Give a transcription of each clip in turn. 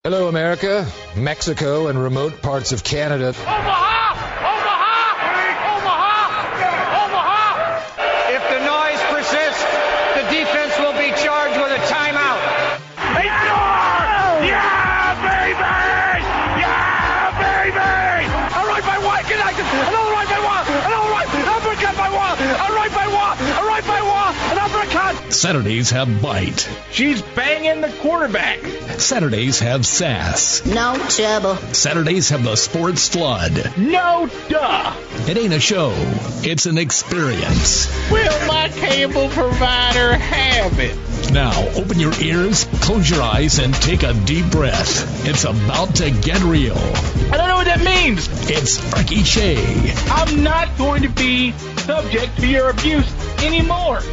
Hello, America, Mexico, and remote parts of Canada. Omaha! Omaha! Omaha! Omaha! If the noise persists, the defense will be charged with a timeout. They score! Yeah, baby! Yeah, baby! A right by one, connected! Another right by one! Another right! Uppercut by one! A right by one! A right by one! An uppercut! Saturdays have bite. She's banging the quarterback. Saturdays have sass. No trouble. Saturdays have the sports flood. No duh! It ain't a show. It's an experience. Will my cable provider have it? Now, open your ears, close your eyes, and take a deep breath. It's about to get real. I don't know what that means. It's Arky Shay. I'm not going to be subject to your abuse anymore.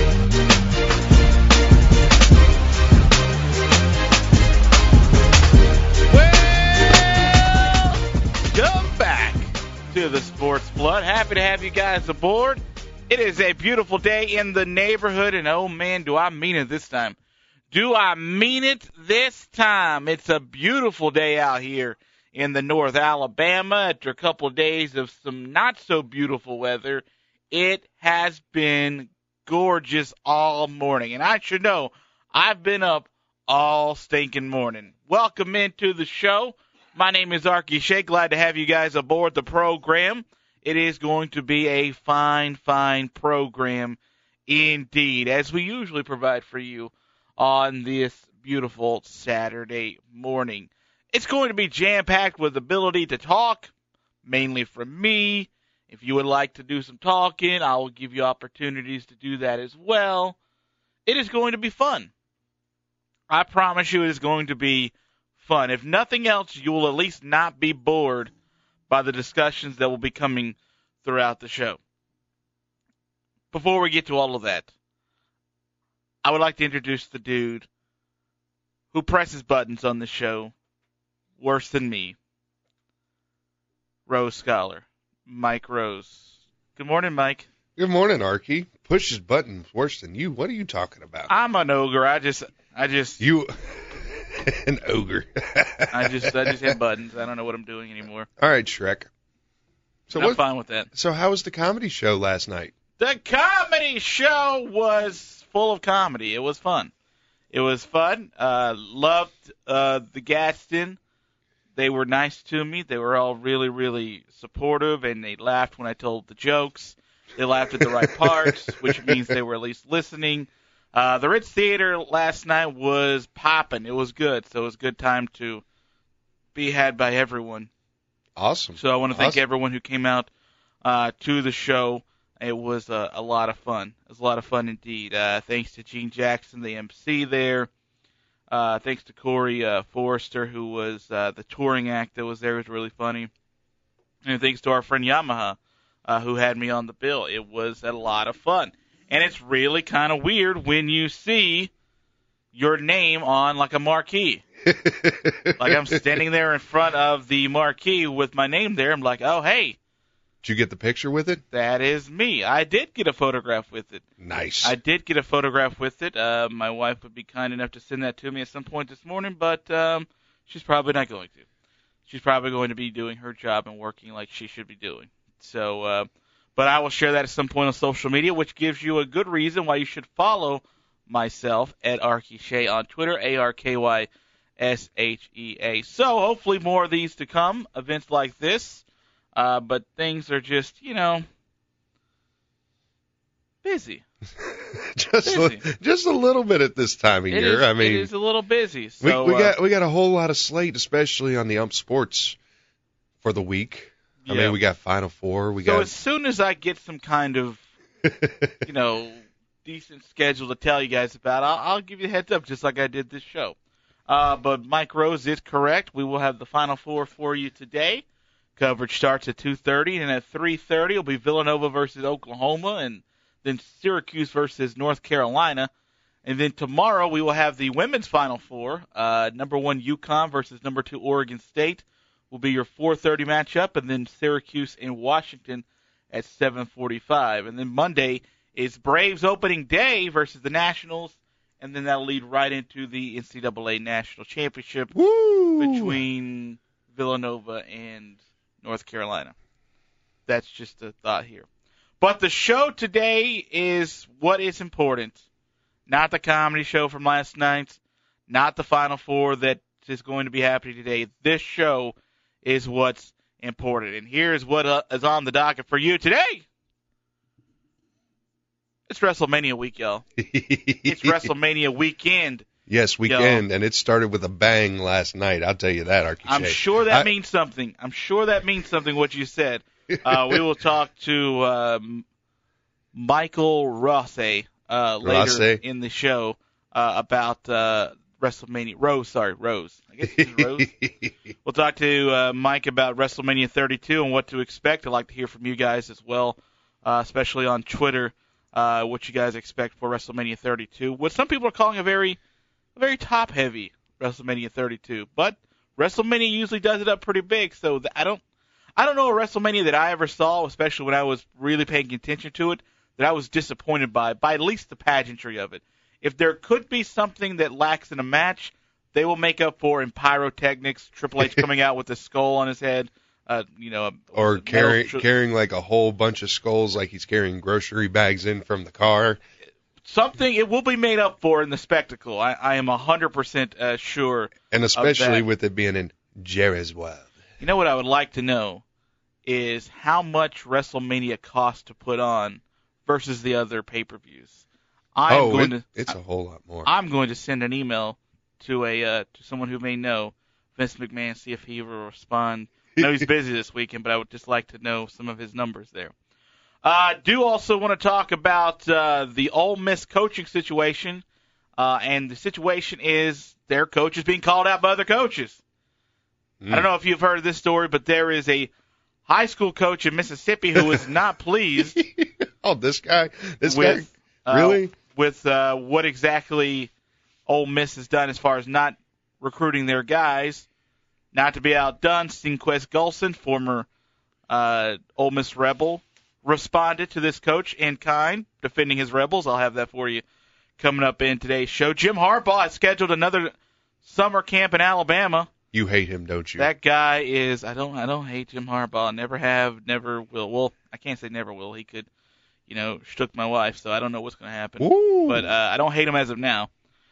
Welcome back to the Sports Flood. Happy to have you guys aboard. It is a beautiful day in the neighborhood, and oh man, do I mean it this time. Do I mean it this time? It's a beautiful day out here in the North Alabama. After a couple of days of some not so beautiful weather, it has been gorgeous all morning. And I should know, I've been up all stinking morning. Welcome into the show. My name is Arky Shay. Glad to have you guys aboard the program. It is going to be a fine, fine program indeed, as we usually provide for you on this beautiful Saturday morning. It's going to be jam-packed with ability to talk, mainly from me. If you would like to do some talking, I will give you opportunities to do that as well. It is going to be fun. I promise you it is going to be fun. If nothing else, you will at least not be bored by the discussions that will be coming throughout the show. Before we get to all of that, I would like to introduce the dude who presses buttons on the show worse than me, Rose Scholar, Mike Rose. Good morning, Mike. Good morning, Arky. Pushes buttons worse than you. What are you talking about? I'm an ogre. I just You an ogre. I just hit buttons. I don't know what I'm doing anymore. All right, Shrek. I'm fine with that. So how was the comedy show last night? The comedy show was full of comedy. It was fun. Loved the Gaston. They were nice to me. They were all really, really supportive, and they laughed when I told the jokes. They laughed at the right parts, which means they were at least listening. The Ritz Theater last night was popping. It was good, so it was a good time to be had by everyone. Awesome. So I want to thank everyone who came out to the show. It was a lot of fun. It was a lot of fun indeed. Thanks to Gene Jackson, the MC there. Thanks to Corey Forrester, who was the touring act that was there. It was really funny. And thanks to our friend Yamaha, who had me on the bill. It was a lot of fun. And it's really kind of weird when you see your name on like a marquee. Like I'm standing there in front of the marquee with my name there. I'm like, oh, hey. Did you get the picture with it? That is me. I did get a photograph with it. Nice. I did get a photograph with it. My wife would be kind enough to send that to me at some point this morning, but she's probably not going to. She's probably going to be doing her job and working like she should be doing. So, but I will share that at some point on social media, which gives you a good reason why you should follow myself at Arky Shay on Twitter, ARKYSHEA. So hopefully more of these to come, events like this. But things are just, busy. just a little bit at this time of year. It is a little busy. So we got a whole lot of slate, especially on the ump sports for the week. Yeah. I mean, we got Final Four. As soon as I get some kind of, decent schedule to tell you guys about, I'll give you a heads up, just like I did this show. But Mike Rose is correct. We will have the Final Four for you today. Coverage starts at 2:30, and at 3:30 it'll be Villanova versus Oklahoma, and then Syracuse versus North Carolina. And then tomorrow we will have the women's Final Four. Number 1 UConn versus number 2 Oregon State will be your 4:30 matchup, and then Syracuse and Washington at 7:45. And then Monday is Braves opening day versus the Nationals and then that'll lead right into the NCAA National Championship between Villanova and North Carolina. That's just a thought here. But the show today is what is important. Not the comedy show from last night, not the Final Four that is going to be happening today. This show is what's important. And here's what is on the docket for you today. It's WrestleMania week, y'all. It's WrestleMania weekend. Yes, weekend, and it started with a bang last night. I'll tell you that, Archie. I'm sure that means something. I'm sure that means something, what you said. We will talk to Michael Rosé later in the show about WrestleMania. Rose. I guess it's Rose. We'll talk to Mike about WrestleMania 32 and what to expect. I'd like to hear from you guys as well, especially on Twitter, what you guys expect for WrestleMania 32. What some people are calling a very top-heavy WrestleMania 32, but WrestleMania usually does it up pretty big. So I don't know a WrestleMania that I ever saw, especially when I was really paying attention to it, that I was disappointed by at least the pageantry of it. If there could be something that lacks in a match, they will make up for in pyrotechnics. Triple H coming out with a skull on his head, or carrying like a whole bunch of skulls, like he's carrying grocery bags in from the car. Something it will be made up for in the spectacle. I am 100% sure. And especially with it being in Jerry's World. You know what I would like to know is how much WrestleMania costs to put on versus the other pay-per-views. It's a whole lot more. I'm going to send an email to someone who may know, Vince McMahon, see if he will respond. I know he's busy this weekend, but I would just like to know some of his numbers there. Do also want to talk about the Ole Miss coaching situation, and the situation is their coach is being called out by other coaches. I don't know if you've heard of this story, but there is a high school coach in Mississippi who is not pleased. Oh, this guy, really? With what exactly Ole Miss has done as far as not recruiting their guys. Not to be outdone, Sinquest Gulson, former Ole Miss Rebel, responded to this coach in kind, defending his Rebels. I'll have that for you coming up in today's show. Jim Harbaugh has scheduled another summer camp in Alabama. You hate him, don't you? That guy is. I don't hate Jim Harbaugh. Never have. Never will. Well, I can't say never will. He could, shook my wife, so I don't know what's going to happen. Ooh. But I don't hate him as of now.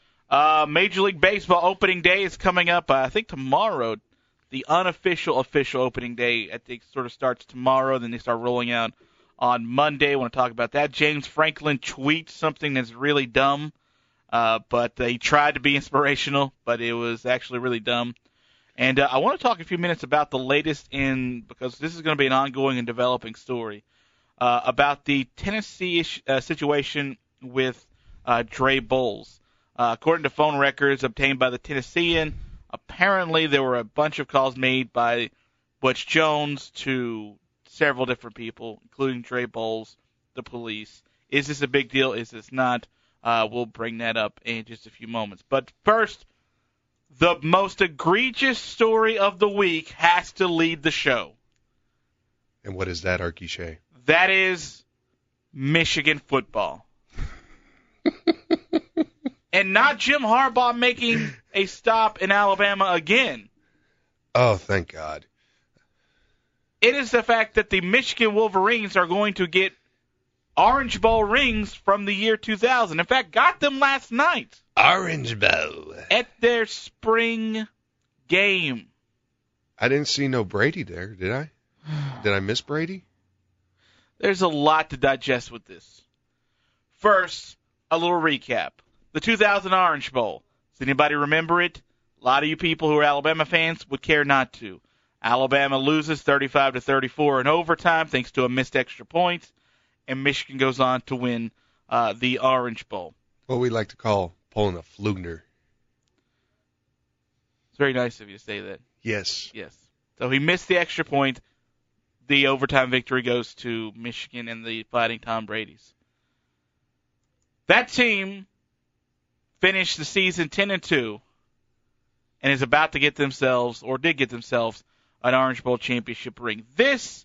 Major League Baseball opening day is coming up. I think tomorrow. The unofficial opening day, I think, sort of starts tomorrow. Then they start rolling out on Monday. I want to talk about that. James Franklin tweets something that's really dumb, but he tried to be inspirational, but it was actually really dumb. And I want to talk a few minutes about the latest because this is going to be an ongoing and developing story, about the Tennessee situation with Dre Bowles. According to phone records obtained by the Tennessean, apparently there were a bunch of calls made by Butch Jones to several different people, including Dre Bowles, the police. Is this a big deal? Is this not? We'll bring that up in just a few moments. But first, the most egregious story of the week has to lead the show. And what is that, Archie Shea? That is Michigan football. And not Jim Harbaugh making a stop in Alabama again. Oh, thank God. It is the fact that the Michigan Wolverines are going to get Orange Bowl rings from the year 2000. In fact, got them last night. Orange Bowl. At their spring game. I didn't see no Brady there, did I? Did I miss Brady? There's a lot to digest with this. First, a little recap. The 2000 Orange Bowl. Does anybody remember it? A lot of you people who are Alabama fans would care not to. Alabama loses 35-34 in overtime thanks to a missed extra point, and Michigan goes on to win the Orange Bowl. What we like to call pulling a Flugner. It's very nice of you to say that. Yes. Yes. So he missed the extra point. The overtime victory goes to Michigan and the Fighting Tom Brady's. That team finished the season 10-2 and is about to get themselves, or did get themselves, an Orange Bowl championship ring. This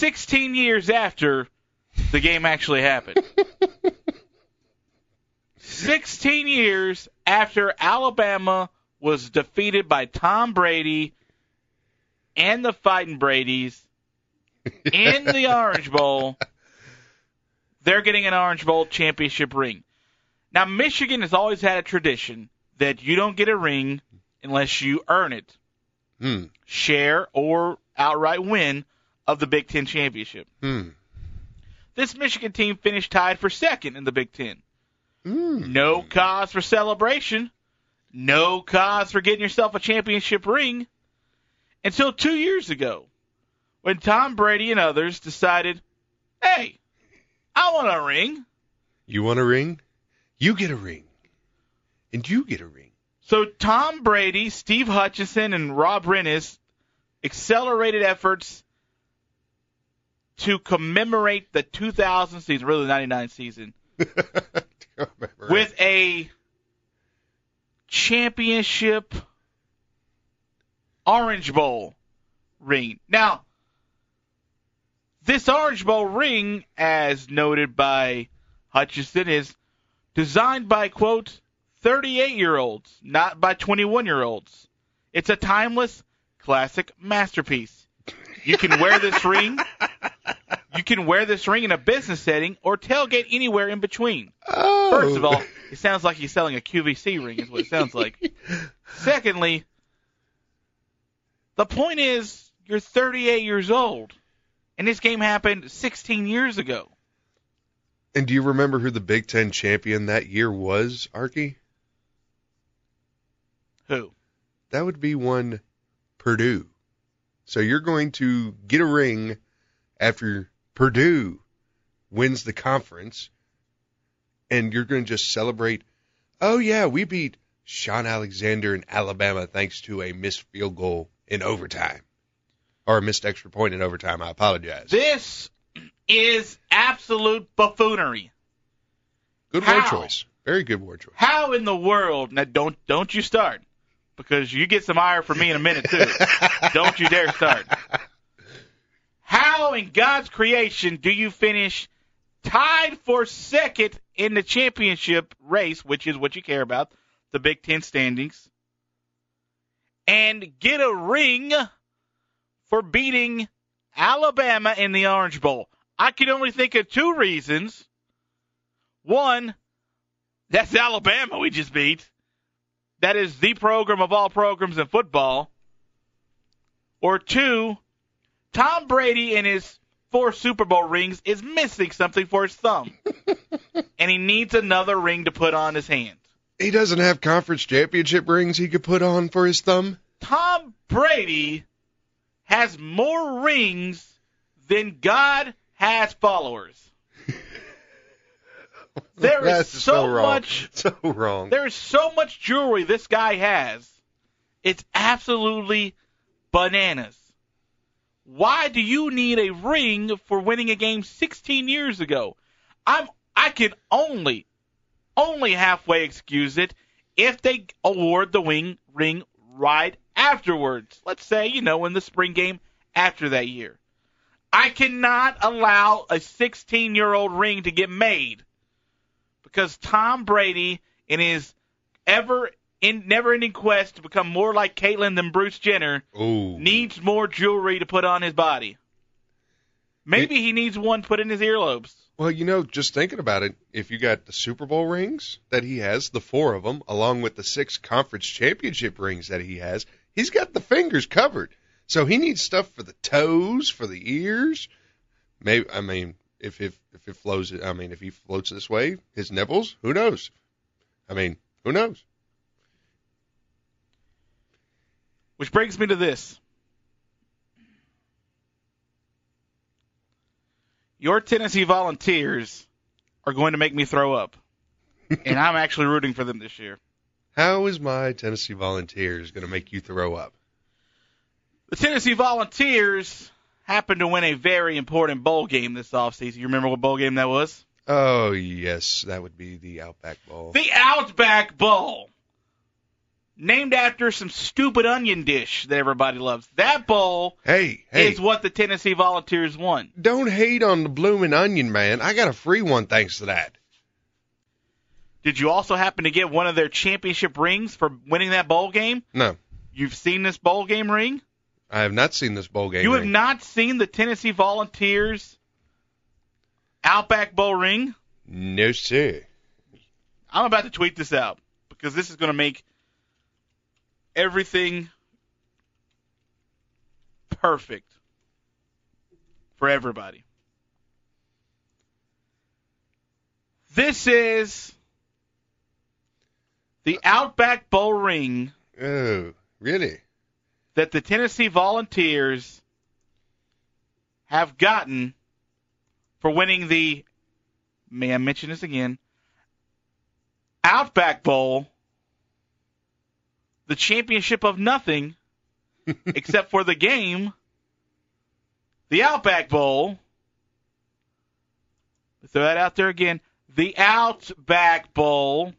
16 years after the game actually happened. 16 years after Alabama was defeated by Tom Brady and the Fighting Bradys in the Orange Bowl, they're getting an Orange Bowl championship ring. Now, Michigan has always had a tradition that you don't get a ring unless you earn it. Share or outright win of the Big Ten championship. This Michigan team finished tied for second in the Big Ten. No cause for celebration. No cause for getting yourself a championship ring until 2 years ago when Tom Brady and others decided, hey, I want a ring. You want a ring? You get a ring. And you get a ring. So Tom Brady, Steve Hutchinson, and Rob Rennes accelerated efforts to commemorate the 2000 season, really the 99 season, with a championship Orange Bowl ring. Now, this Orange Bowl ring, as noted by Hutchinson, is designed by, quote, 38-year-olds, not by 21-year-olds. It's a timeless, classic masterpiece. You can wear this ring. You can wear this ring in a business setting or tailgate anywhere in between. Oh. First of all, it sounds like he's selling a QVC ring is what it sounds like. Secondly, the point is you're 38 years old, and this game happened 16 years ago. And do you remember who the Big Ten champion that year was, Arky? Who? That would be one Purdue. So you're going to get a ring after Purdue wins the conference, and you're going to just celebrate, oh, yeah, we beat Sean Alexander in Alabama thanks to a missed field goal in overtime. Or a missed extra point in overtime. I apologize. This is absolute buffoonery. Good word choice. Very good word choice. How in the world? Now, don't you start, because you get some ire from me in a minute, too. Don't you dare start. How in God's creation do you finish tied for second in the championship race, which is what you care about, the Big Ten standings, and get a ring for beating Alabama in the Orange Bowl? I can only think of two reasons. One, that's Alabama we just beat. That is the program of all programs in football. Or two, Tom Brady in his 4 Super Bowl rings is missing something for his thumb. And he needs another ring to put on his hand. He doesn't have conference championship rings he could put on for his thumb? Tom Brady has more rings than God has followers. There is so much. So wrong. There is so much jewelry this guy has. It's absolutely bananas. Why do you need a ring for winning a game 16 years ago? I can only halfway excuse it if they award the ring right afterwards. Let's say, in the spring game after that year. I cannot allow a 16-year-old ring to get made because Tom Brady, in his never-ending quest to become more like Caitlyn than Bruce Jenner, needs more jewelry to put on his body. Maybe he needs one put in his earlobes. Well, just thinking about it, if you got the Super Bowl rings that he has, the 4 of them, along with the 6 conference championship rings that he has, he's got the fingers covered. So he needs stuff for the toes, for the ears. Maybe, if he floats this way, his nipples, who knows? Who knows? Which brings me to this. Your Tennessee Volunteers are going to make me throw up. And I'm actually rooting for them this year. How is my Tennessee Volunteers going to make you throw up? The Tennessee Volunteers happened to win a very important bowl game this offseason. You remember what bowl game that was? Oh, yes. That would be the Outback Bowl. The Outback Bowl. Named after some stupid onion dish that everybody loves. That bowl is what the Tennessee Volunteers won. Don't hate on the bloomin' onion, man. I got a free one thanks to that. Did you also happen to get one of their championship rings for winning that bowl game? No. You've seen this bowl game ring? I have not seen this bowl game You ring. have not seen the Tennessee Volunteers Outback Bowl ring? No, sir. I'm about to tweet this out because this is going to make everything perfect for everybody. This is the Outback Bowl ring Oh, really? that the Tennessee Volunteers have gotten for winning the, may I mention this again, Outback Bowl, the championship of nothing except for the game, the Outback Bowl. Throw that out there again. The Outback Bowl.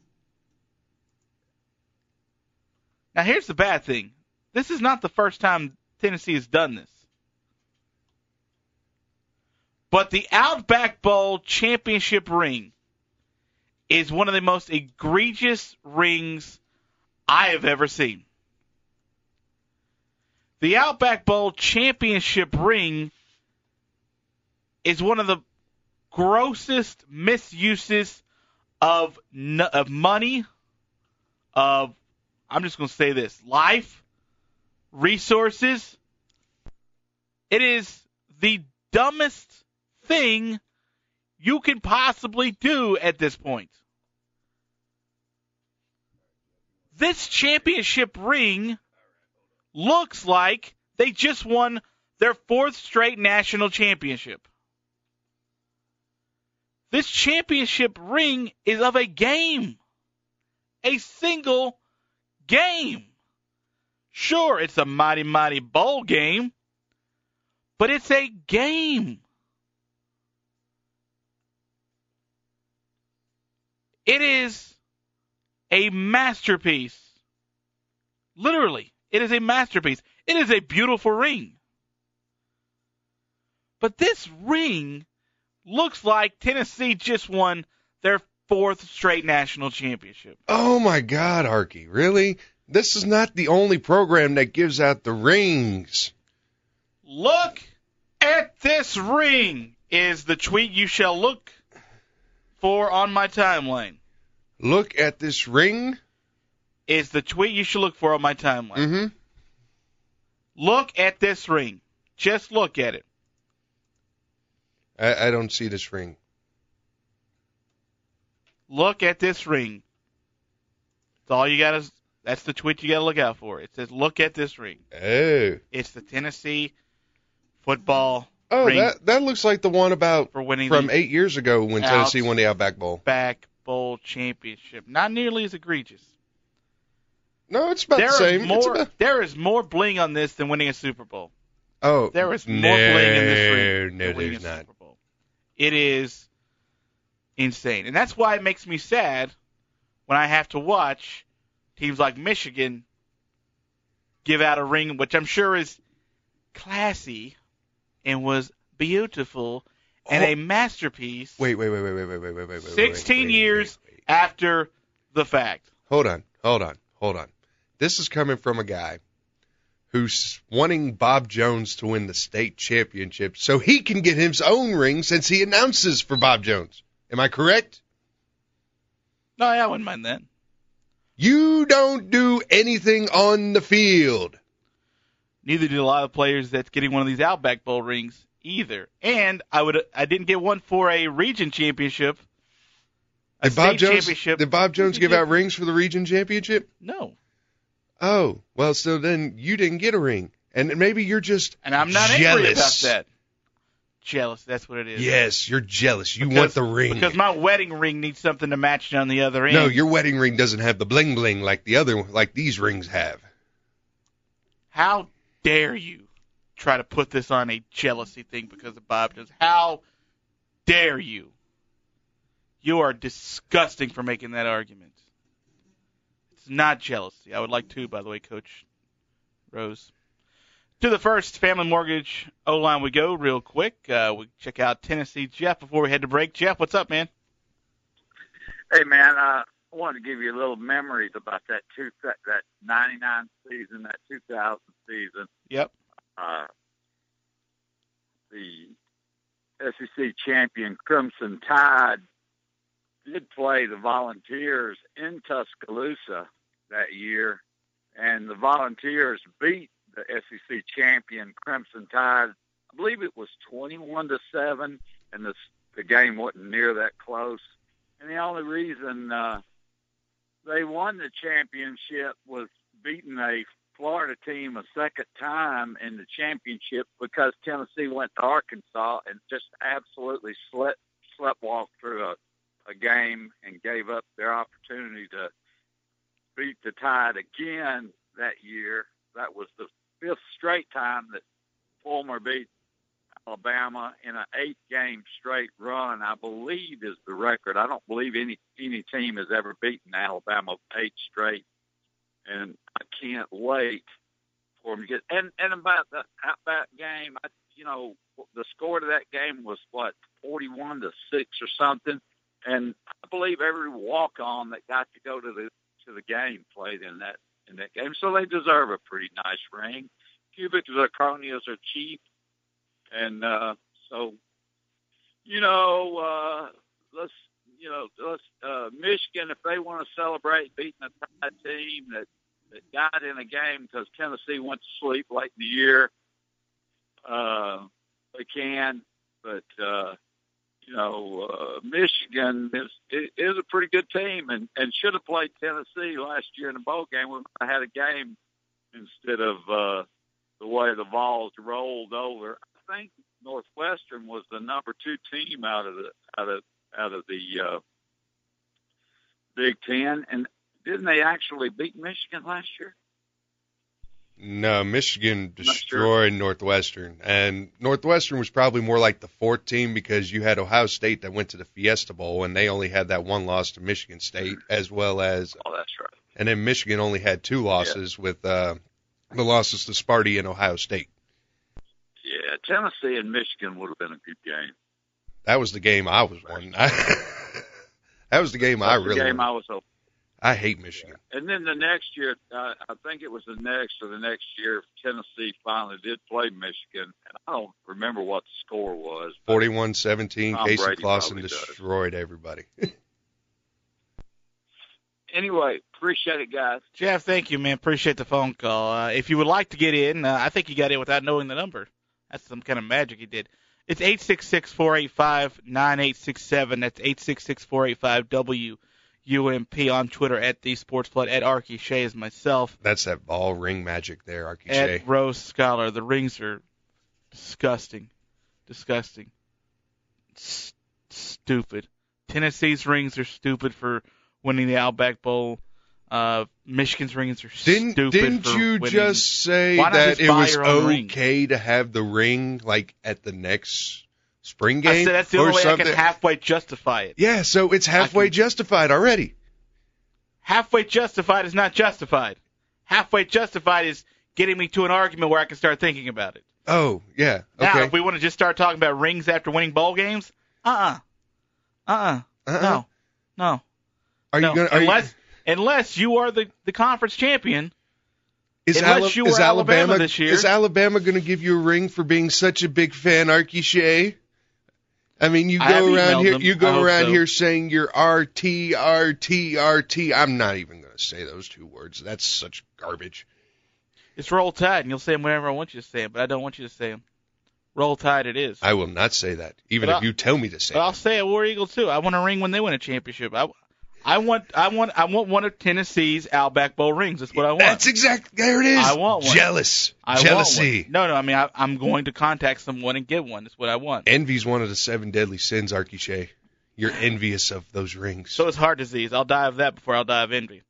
Now, here's the bad thing. This is not the first time Tennessee has done this. But the Outback Bowl championship ring is one of the most egregious rings I have ever seen. The Outback Bowl championship ring is one of the grossest misuses of money, of, I'm just going to say this, life, resources. It is the dumbest thing you can possibly do at this point. This championship ring looks like they just won their 4th straight national championship. This championship ring is of a game. A single game. Sure, it's a mighty, mighty bowl game, but it's a game. It is a masterpiece. Literally, it is a masterpiece. It is a beautiful ring. But this ring looks like Tennessee just won their 4th straight national championship. Oh, my God, Arky, really? This is not the only program that gives out the rings. Look at this ring is the tweet you shall look for on my timeline. Look at this ring? Is the tweet you should look for on my timeline. Mm-hmm. Look at this ring. Just look at it. I don't see this ring. Look at this ring. That's all you got to. That's the tweet you got to look out for. It says, "Look at this ring." Oh. It's the Tennessee football Oh, ring that looks like the one about for winning from the 8 years ago when Tennessee won the Outback Bowl. Outback Bowl championship. Not nearly as egregious. No, it's about the same. There is more bling on this than winning a Super Bowl. Oh, There is more bling in this ring No, than winning there's a not. Super Bowl. It is insane. And that's why it makes me sad when I have to watch teams like Michigan give out a ring, which I'm sure is classy and was beautiful and a masterpiece. Wait. 16 years after the fact. Hold on. This is coming from a guy who's wanting Bob Jones to win the state championship so he can get his own ring since he announces for Bob Jones. Am I correct? No, I wouldn't mind that. You don't do anything on the field. Neither do a lot of players that's getting one of these Outback Bowl rings either. And I didn't get one for a region championship. Did Bob Jones give out rings for the region championship? No. Oh, well, so then you didn't get a ring. And maybe you're just And I'm not jealous. angry about that. Jealous, that's what it is. Yes, you're jealous. You want the ring. Because my wedding ring needs something to match it on the other end. No, your wedding ring doesn't have the bling bling like these rings have. How dare you try to put this on a jealousy thing because of Bob Jones? How dare you? You are disgusting for making that argument. It's not jealousy. I would like to, by the way, Coach Rose. To the first Family Mortgage O-line we go real quick. We check out Tennessee Jeff before we head to break. Jeff, what's up, man? Hey, man, I wanted to give you a little memories about that 99 season, that 2000 season. Yep. The SEC champion Crimson Tide did play the Volunteers in Tuscaloosa that year, and the Volunteers beat the SEC champion Crimson Tide. I believe it was 21-7, and the game wasn't near that close. And the only reason they won the championship was beating a Florida team a second time in the championship because Tennessee went to Arkansas and just absolutely sleptwalked through a game and gave up their opportunity to beat the Tide again that year. That was the fifth straight time that Fulmer beat Alabama in an 8-game straight run, I believe, is the record. I don't believe any team has ever beaten Alabama 8 straight, and I can't wait for them to get. And about that game, the score to that game was 41-6 or something, and I believe every walk-on that got to go to the game played in that game, so they deserve a pretty nice ring. Cubic zirconias are cheap. And so, let's Michigan, if they want to celebrate beating a Tide team that got in a game because Tennessee went to sleep late in the year, they can. But Michigan is a pretty good team and should have played Tennessee last year in the bowl game. We had a game instead of the way the Vols rolled over. I think Northwestern was the number 2 team out of the Big Ten, and didn't they actually beat Michigan last year? No, Michigan destroyed Northwestern, and Northwestern was probably more like the 4th team because you had Ohio State that went to the Fiesta Bowl, and they only had that one loss to Michigan State, as well as that's right. And then Michigan only had 2 losses with the losses to Sparty and Ohio State. Yeah, Tennessee and Michigan would have been a good game. That was the game I was wanting. That was the game I really wanted. I was hoping. I hate Michigan. And then the next year, I think it was the next year, Tennessee finally did play Michigan. And I don't remember what the score was. 41-17, Casey Clausen destroyed everybody. Anyway, appreciate it, guys. Jeff, thank you, man. Appreciate the phone call. If you would like to get in, I think you got in without knowing the number. That's some kind of magic you did. It's 866-485-9867. That's 866-485-WUMP on Twitter at The Sports Flood, at Archie Shea is myself. That's that ball ring magic there, Archie Shea. At Rose Scholar. The rings are disgusting. Disgusting. Stupid. Tennessee's rings are stupid for winning the Outback Bowl. Michigan's rings are stupid. Didn't you winning. just say that it was okay to have the ring like at the next spring game? I said that's the only way I can halfway justify it. Yeah, so it's halfway justified already. Halfway justified is not justified. Halfway justified is getting me to an argument where I can start thinking about it. Oh, yeah. Okay. Now, if we want to just start talking about rings after winning bowl games, no. Are No. you going? Unless you are the conference champion. Is Alabama this year. Is Alabama going to give you a ring for being such a big fan, Archie Shea? I mean, you go around here saying you're RT. I'm not even going to say those 2 words. That's such garbage. It's Roll Tide, and you'll say them whenever I want you to say them, but I don't want you to say them. Roll Tide it is. I will not say that, even if you tell me to say it. But I'll say it, War Eagles too. I want a ring when they win a championship. I want one of Tennessee's Outback Bowl rings. That's what I want. There it is. I want one. Jealousy. Want one. No. I mean, I'm going to contact someone and get one. That's what I want. Envy's one of the 7 deadly sins, Archie Shea. You're envious of those rings. So is heart disease. I'll die of that before I'll die of envy.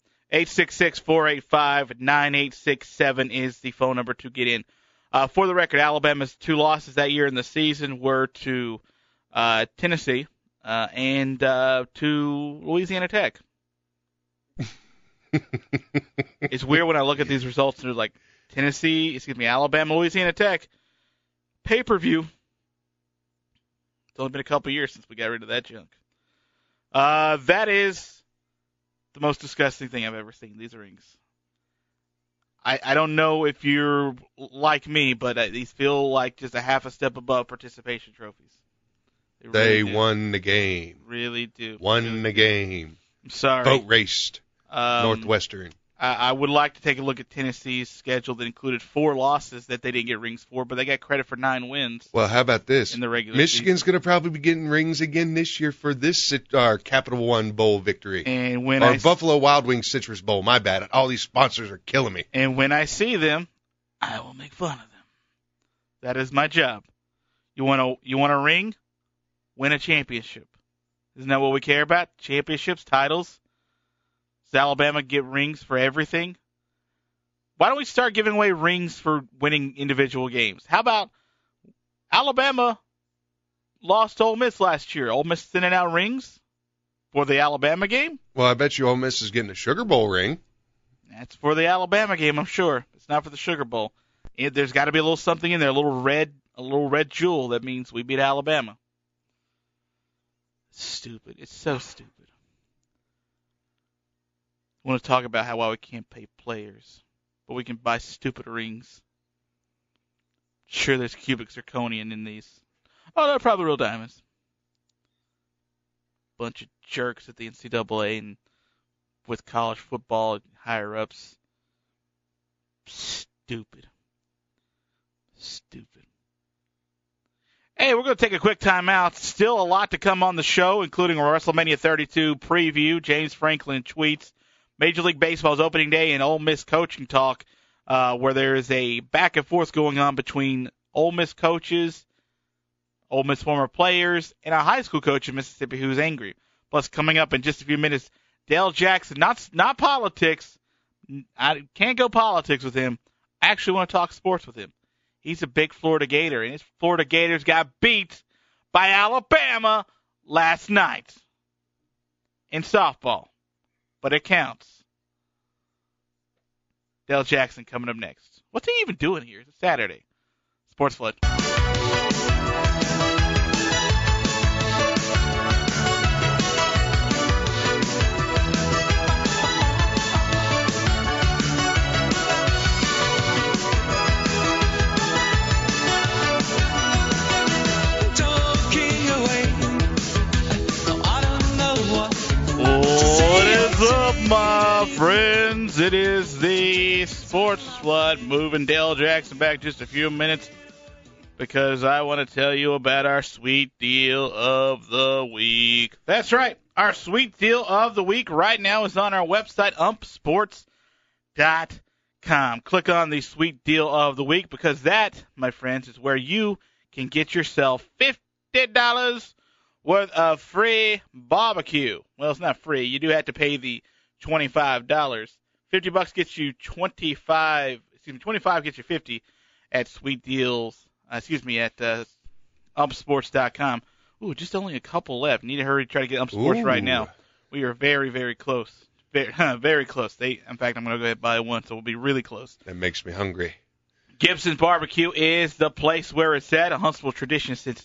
866-485-9867 is the phone number to get in. For the record, Alabama's 2 losses that year in the season were to Tennessee and to Louisiana Tech. It's weird when I look at these results and they're like Alabama, Louisiana Tech, pay-per-view. It's only been a couple years since we got rid of that junk. That is the most disgusting thing I've ever seen, these rings. I don't know if you're like me, but these feel like just a half a step above participation trophies. They won the game. Really do. Won the game. I'm sorry. Boat raced. Northwestern. I would like to take a look at Tennessee's schedule that included 4 losses that they didn't get rings for, but they got credit for 9 wins. Well, how about this? In the regular Michigan's going to probably be getting rings again this year for this Capital One Bowl victory. And when Buffalo Wild Wings Citrus Bowl. My bad. All these sponsors are killing me. And when I see them, I will make fun of them. That is my job. You want a ring? Win a championship. Isn't that what we care about? Championships, titles. Does Alabama get rings for everything? Why don't we start giving away rings for winning individual games? How about Alabama lost to Ole Miss last year? Ole Miss sending out rings for the Alabama game? Well, I bet you Ole Miss is getting a Sugar Bowl ring. That's for the Alabama game, I'm sure. It's not for the Sugar Bowl. There's got to be a little something in there, a little red jewel that means we beat Alabama. Stupid. It's so stupid. I want to talk about how we can't pay players, but we can buy stupid rings. Sure, there's cubic zirconium in these. Oh, they're probably real diamonds. Bunch of jerks at the NCAA and with college football higher-ups. Stupid. Hey, we're going to take a quick timeout. Still a lot to come on the show, including a WrestleMania 32 preview. James Franklin tweets Major League Baseball's opening day and Ole Miss coaching talk, where there is a back and forth going on between Ole Miss coaches, Ole Miss former players, and a high school coach in Mississippi who's angry. Plus, coming up in just a few minutes, Dale Jackson, not politics. I can't go politics with him. I actually want to talk sports with him. He's a big Florida Gator, and his Florida Gators got beat by Alabama last night in softball. But it counts. Dale Jackson coming up next. What's he even doing here? It's a Saturday. Sports Flood. My friends, it is the Sports Flood, moving Dale Jackson back just a few minutes because I want to tell you about our sweet deal of the week. That's right. Our sweet deal of the week right now is on our website, umpsports.com. Click on the sweet deal of the week because that, my friends, is where you can get yourself $50 worth of free barbecue. Well, it's not free. You do have to pay the $25. $50 gets you 25. 25 gets you 50 at Sweet Deals. At umpsports.com. Ooh, just only a couple left. Need to hurry to try to get Ump Sports right now. We are very, very close. Very close. In fact, I'm going to go ahead and buy one, so we'll be really close. That makes me hungry. Gibson's Barbecue is the place where it's at. A Huntsville tradition since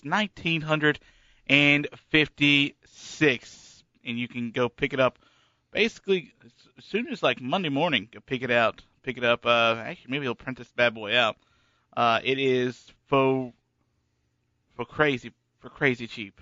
1956, and you can go pick it up. Basically, as soon as like Monday morning, go pick it up. Actually, maybe he'll print this bad boy out. It is for crazy cheap.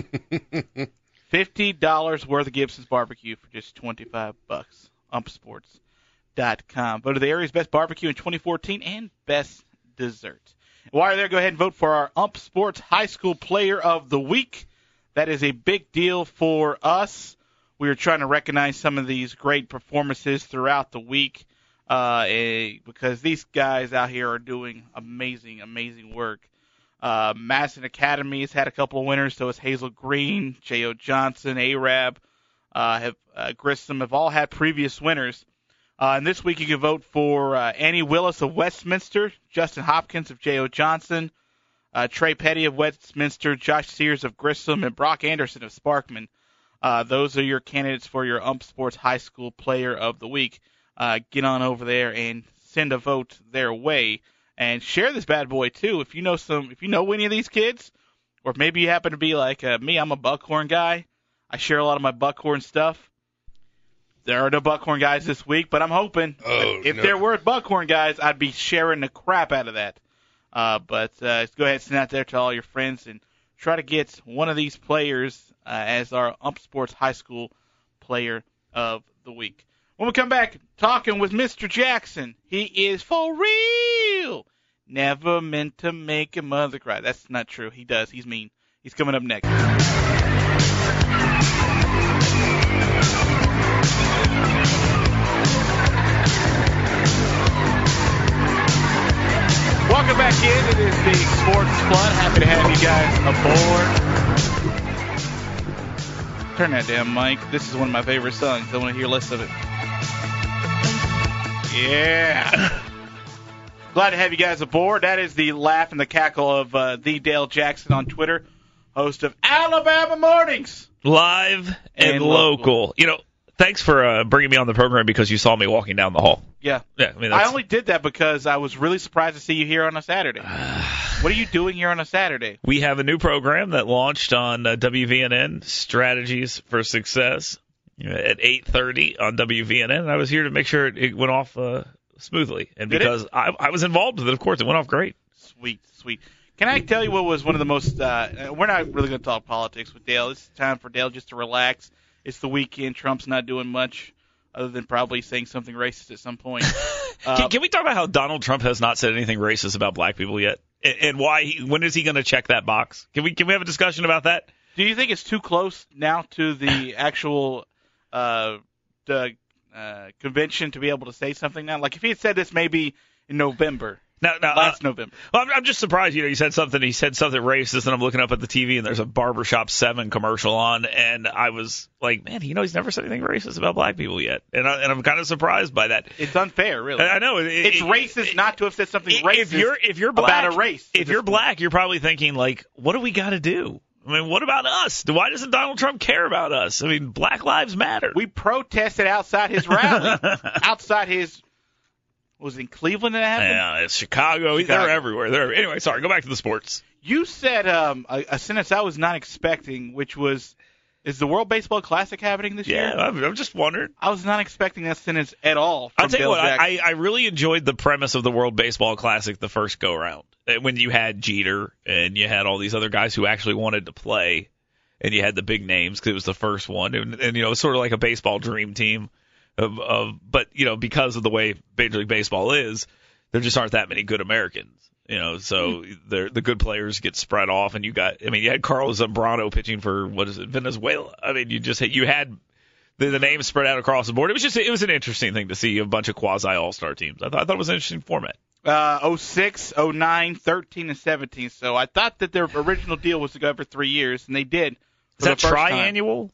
$50 worth of Gibson's Barbecue for just $25. umpsports.com. Voted the area's best barbecue in 2014 and best dessert. While you're there, go ahead and vote for our Ump Sports High School Player of the Week. That is a big deal for us. We are trying to recognize some of these great performances throughout the week because these guys out here are doing amazing, amazing work. Madison Academy has had a couple of winners, so has Hazel Green, J.O. Johnson, Arab, Grissom have all had previous winners. And this week you can vote for Annie Willis of Westminster, Justin Hopkins of J.O. Johnson, Trey Petty of Westminster, Josh Sears of Grissom, and Brock Anderson of Sparkman. Those are your candidates for your Ump Sports High School Player of the Week. Get on over there and send a vote their way, and share this bad boy too. If you know any of these kids, or maybe you happen to be like me, I'm a Buckhorn guy. I share a lot of my Buckhorn stuff. There are no Buckhorn guys this week, but I'm hoping if there were Buckhorn guys, I'd be sharing the crap out of that. But go ahead and send out there to all your friends and try to get one of these players as our Ump Sports High School Player of the Week. When we come back, talking with Mr. Jackson, he is for real. Never meant to make a mother cry. That's not true. He does. He's mean. He's coming up next. Welcome back in. It is the Sports Flood. Happy to have you guys aboard. Turn that down, Mike. This is one of my favorite songs. I want to hear less of it. Yeah. Glad to have you guys aboard. That is the laugh and the cackle of the Dale Jackson on Twitter, host of Alabama Mornings. Live and local. You know, thanks for bringing me on the program because you saw me walking down the hall. Yeah. Yeah. I mean, I only did that because I was really surprised to see you here on a Saturday. What are you doing here on a Saturday? We have a new program that launched on WVNN, Strategies for Success, at 8:30 on WVNN. And I was here to make sure it went off smoothly. And because I was involved with it, of course, it went off great. Sweet. Can I tell you what was one of the most we're not really going to talk politics with Dale. It's time for Dale just to relax. It's the weekend. Trump's not doing much other than probably saying something racist at some point. Can we talk about how Donald Trump has not said anything racist about black people yet? And why? When is he going to check that box? Can we have a discussion about that? Do you think it's too close now to the actual convention to be able to say something now? Like if he had said this maybe in November. Last November. Well, I'm just surprised. He said something racist, and I'm looking up at the TV, and there's a Barbershop 7 commercial on, and I was like, man, he's never said anything racist about black people yet, and I'm kind of surprised by that. It's unfair, really. I know it's racist not to have said something racist if you're black, about a race. If you're black, you're probably thinking like, what do we got to do? I mean, what about us? Why doesn't Donald Trump care about us? I mean, Black Lives Matter. We protested outside his rally, outside his. Was it in Cleveland that happened? Yeah, it's Chicago. They're everywhere. Anyway, sorry. Go back to the sports. You said a sentence I was not expecting, which was, is the World Baseball Classic happening this year? Yeah, I'm just wondering. I was not expecting that sentence at all. I'll tell you what, I really enjoyed the premise of the World Baseball Classic the first go-around. When you had Jeter and you had all these other guys who actually wanted to play, and you had the big names because it was the first one. And it was sort of like a baseball dream team. But because of the way Major League Baseball is, there just aren't that many good Americans. So the good players get spread off, and you had Carlos Zambrano pitching for Venezuela. I mean, you had the names spread out across the board. It was an interesting thing to see a bunch of quasi all-star teams. I thought it was an interesting format. 06, 09, 13, and 17. So I thought that their original deal was to go every 3 years, and they did. Is that triannual?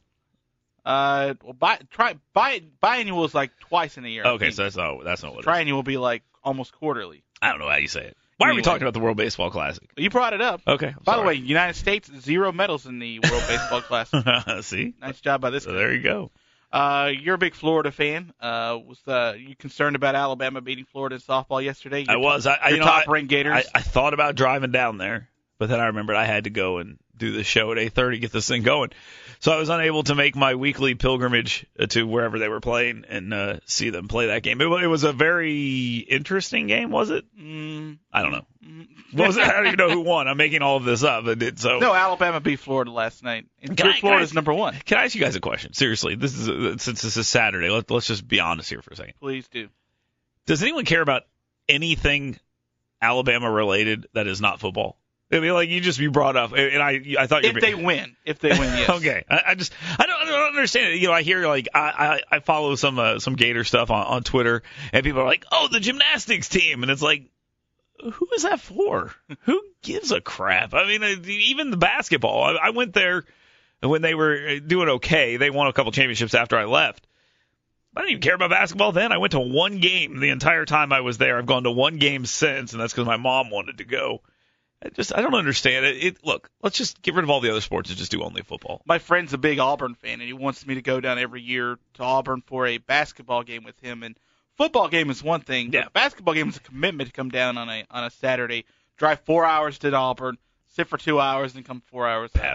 Biannual is like twice in a year. Okay, so that's not what it is. Triannual will be like almost quarterly. I don't know how you say it. Why are we talking about the World Baseball Classic? You brought it up. Okay. By the way, United States, 0 medals in the World Baseball Classic. See? Nice job by this guy. There you go. You're a big Florida fan. Was you concerned about Alabama beating Florida in softball yesterday? I was. Top-ranked Gators. I thought about driving down there, but then I remembered I had to go and do the show at 8:30, get this thing going. So I was unable to make my weekly pilgrimage to wherever they were playing and see them play that game. It was a very interesting game, was it? I don't know. What was it? I don't even know who won. I'm making all of this up. No, Alabama beat Florida last night. Florida's number one. Can I ask you guys a question? Seriously, since this is Saturday, let's just be honest here for a second. Please do. Does anyone care about anything Alabama related that is not football? I mean, like you brought up, and I thought if they win, yes. Okay, I don't understand it. I hear I follow some Gator stuff on Twitter, and people are like, oh, the gymnastics team, and it's like, who is that for? Who gives a crap? I mean, even the basketball. I went there when they were doing okay. They won a couple championships after I left. I didn't even care about basketball then. I went to one game the entire time I was there. I've gone to one game since, and that's because my mom wanted to go. I don't understand it. Look, let's just get rid of all the other sports and just do only football. My friend's a big Auburn fan, and he wants me to go down every year to Auburn for a basketball game with him. And football game is one thing. Yeah. Basketball game is a commitment to come down on a Saturday, drive 4 hours to Auburn, sit for 2 hours, and come 4 hours. Pass.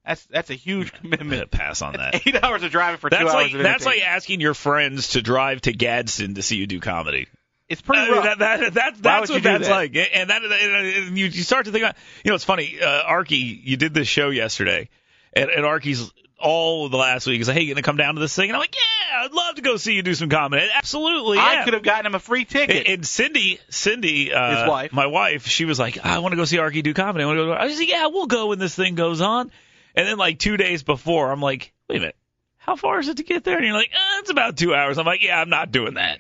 That's a huge commitment. Pass on that. 8 hours of driving for 2 hours. That's like asking your friends to drive to Gadsden to see you do comedy. It's pretty rough. That's what that's like. And you start to think about, it's funny, Arky, you did this show yesterday, and Arky's all the last week is like, hey, you going to come down to this thing? And I'm like, yeah, I'd love to go see you do some comedy. Absolutely, yeah. I could have gotten him a free ticket. And Cindy, his wife, my wife, she was like, I want to go see Arky do comedy. I was like, yeah, we'll go when this thing goes on. And then like 2 days before, I'm like, wait a minute. How far is it to get there? And you're like, it's about 2 hours. I'm like, yeah, I'm not doing that.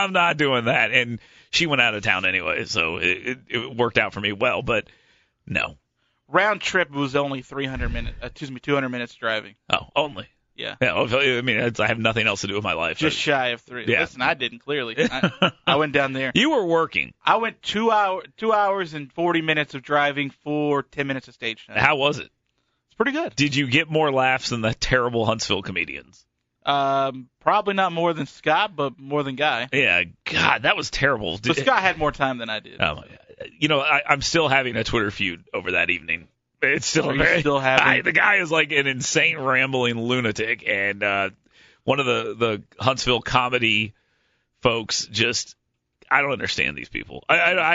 And she went out of town anyway, so it worked out for me well, but no. Round trip was only 200 minutes driving. Oh, only? Yeah. I mean, I have nothing else to do with my life. Just shy of 3. Yeah. Listen, I didn't, clearly. I went down there. You were working. I went 2 hours and 40 minutes of driving for 10 minutes of stage time. How was it? Pretty good. Did you get more laughs than the terrible Huntsville comedians? Probably not more than Scott, but more than Guy. Yeah, God, that was terrible. So Scott had more time than I did. I'm still having a Twitter feud over that evening. It's still the guy is like an insane rambling lunatic, and one of the Huntsville comedy folks just, I don't understand these people.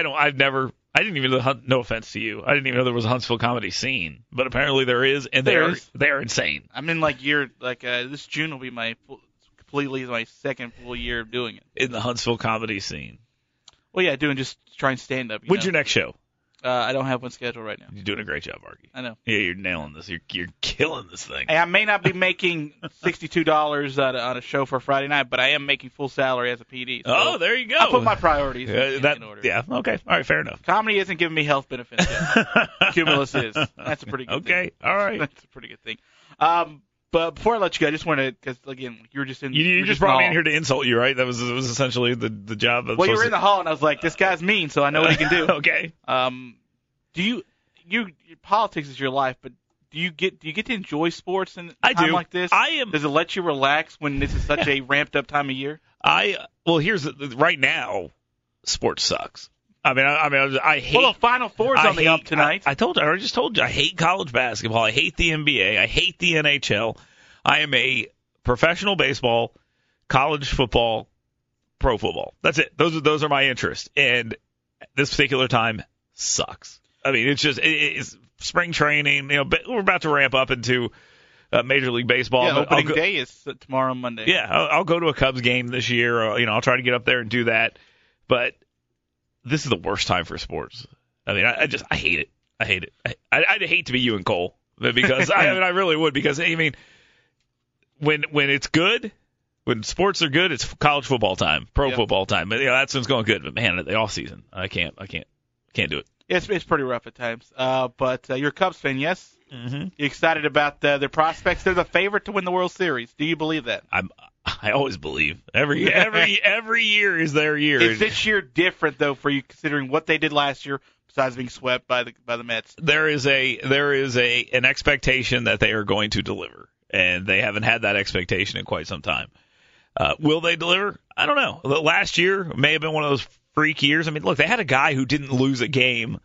I didn't even know, no offense to you, I didn't even know there was a Huntsville comedy scene, but apparently there is, and they're insane. I mean, this June will be my second full year of doing it. In the Huntsville comedy scene. Well, yeah, just trying stand-up. When's your next show? I don't have one scheduled right now. You're doing a great job, Arky. I know. Yeah, you're nailing this. You're killing this thing. Hey, I may not be making $62 on a show for Friday night, but I am making full salary as a PD. So there you go. I put my priorities in order. Yeah, okay. All right, fair enough. Comedy isn't giving me health benefits yet. Cumulus is. That's a pretty good thing. Okay, all right. That's a pretty good thing. But before I let you go, I just wanted, because, again, you were just in You just brought me in here to insult you, right? That was essentially the job. Well, you were in the hall, and I was like, this guy's mean, so I know what he can do. Okay. Do you politics is your life, but do you get to enjoy sports in a time like this? Does it let you relax when this is such a ramped up time of year? Here's right now, sports sucks. I hate. Well, the Final Four's on the up tonight. I just told you, I hate college basketball. I hate the NBA. I hate the NHL. I am a professional baseball, college football, pro football. That's it. Those are my interests. And this particular time sucks. I mean, it's spring training. We're about to ramp up into Major League Baseball. Yeah, opening day is tomorrow, Monday. Yeah, I'll go to a Cubs game this year. I'll try to get up there and do that. But this is the worst time for sports. I mean, I hate it. I hate it. I'd hate to be you and Cole, because I really would, because I mean, when it's good, when sports are good, it's college football time, pro football time. That's when it's going good. But man, the off season, I can't do it. It's pretty rough at times. But you're a Cubs fan, yes? Mm-hmm. You excited about their prospects? They're the favorite to win the World Series. Do you believe that? I always believe. Every year is their year. Is this year different though for you, considering what they did last year, besides being swept by the Mets? There is an expectation that they are going to deliver, and they haven't had that expectation in quite some time. Will they deliver? I don't know. Last year may have been one of those freak years. I mean, look, they had a guy who didn't lose a game.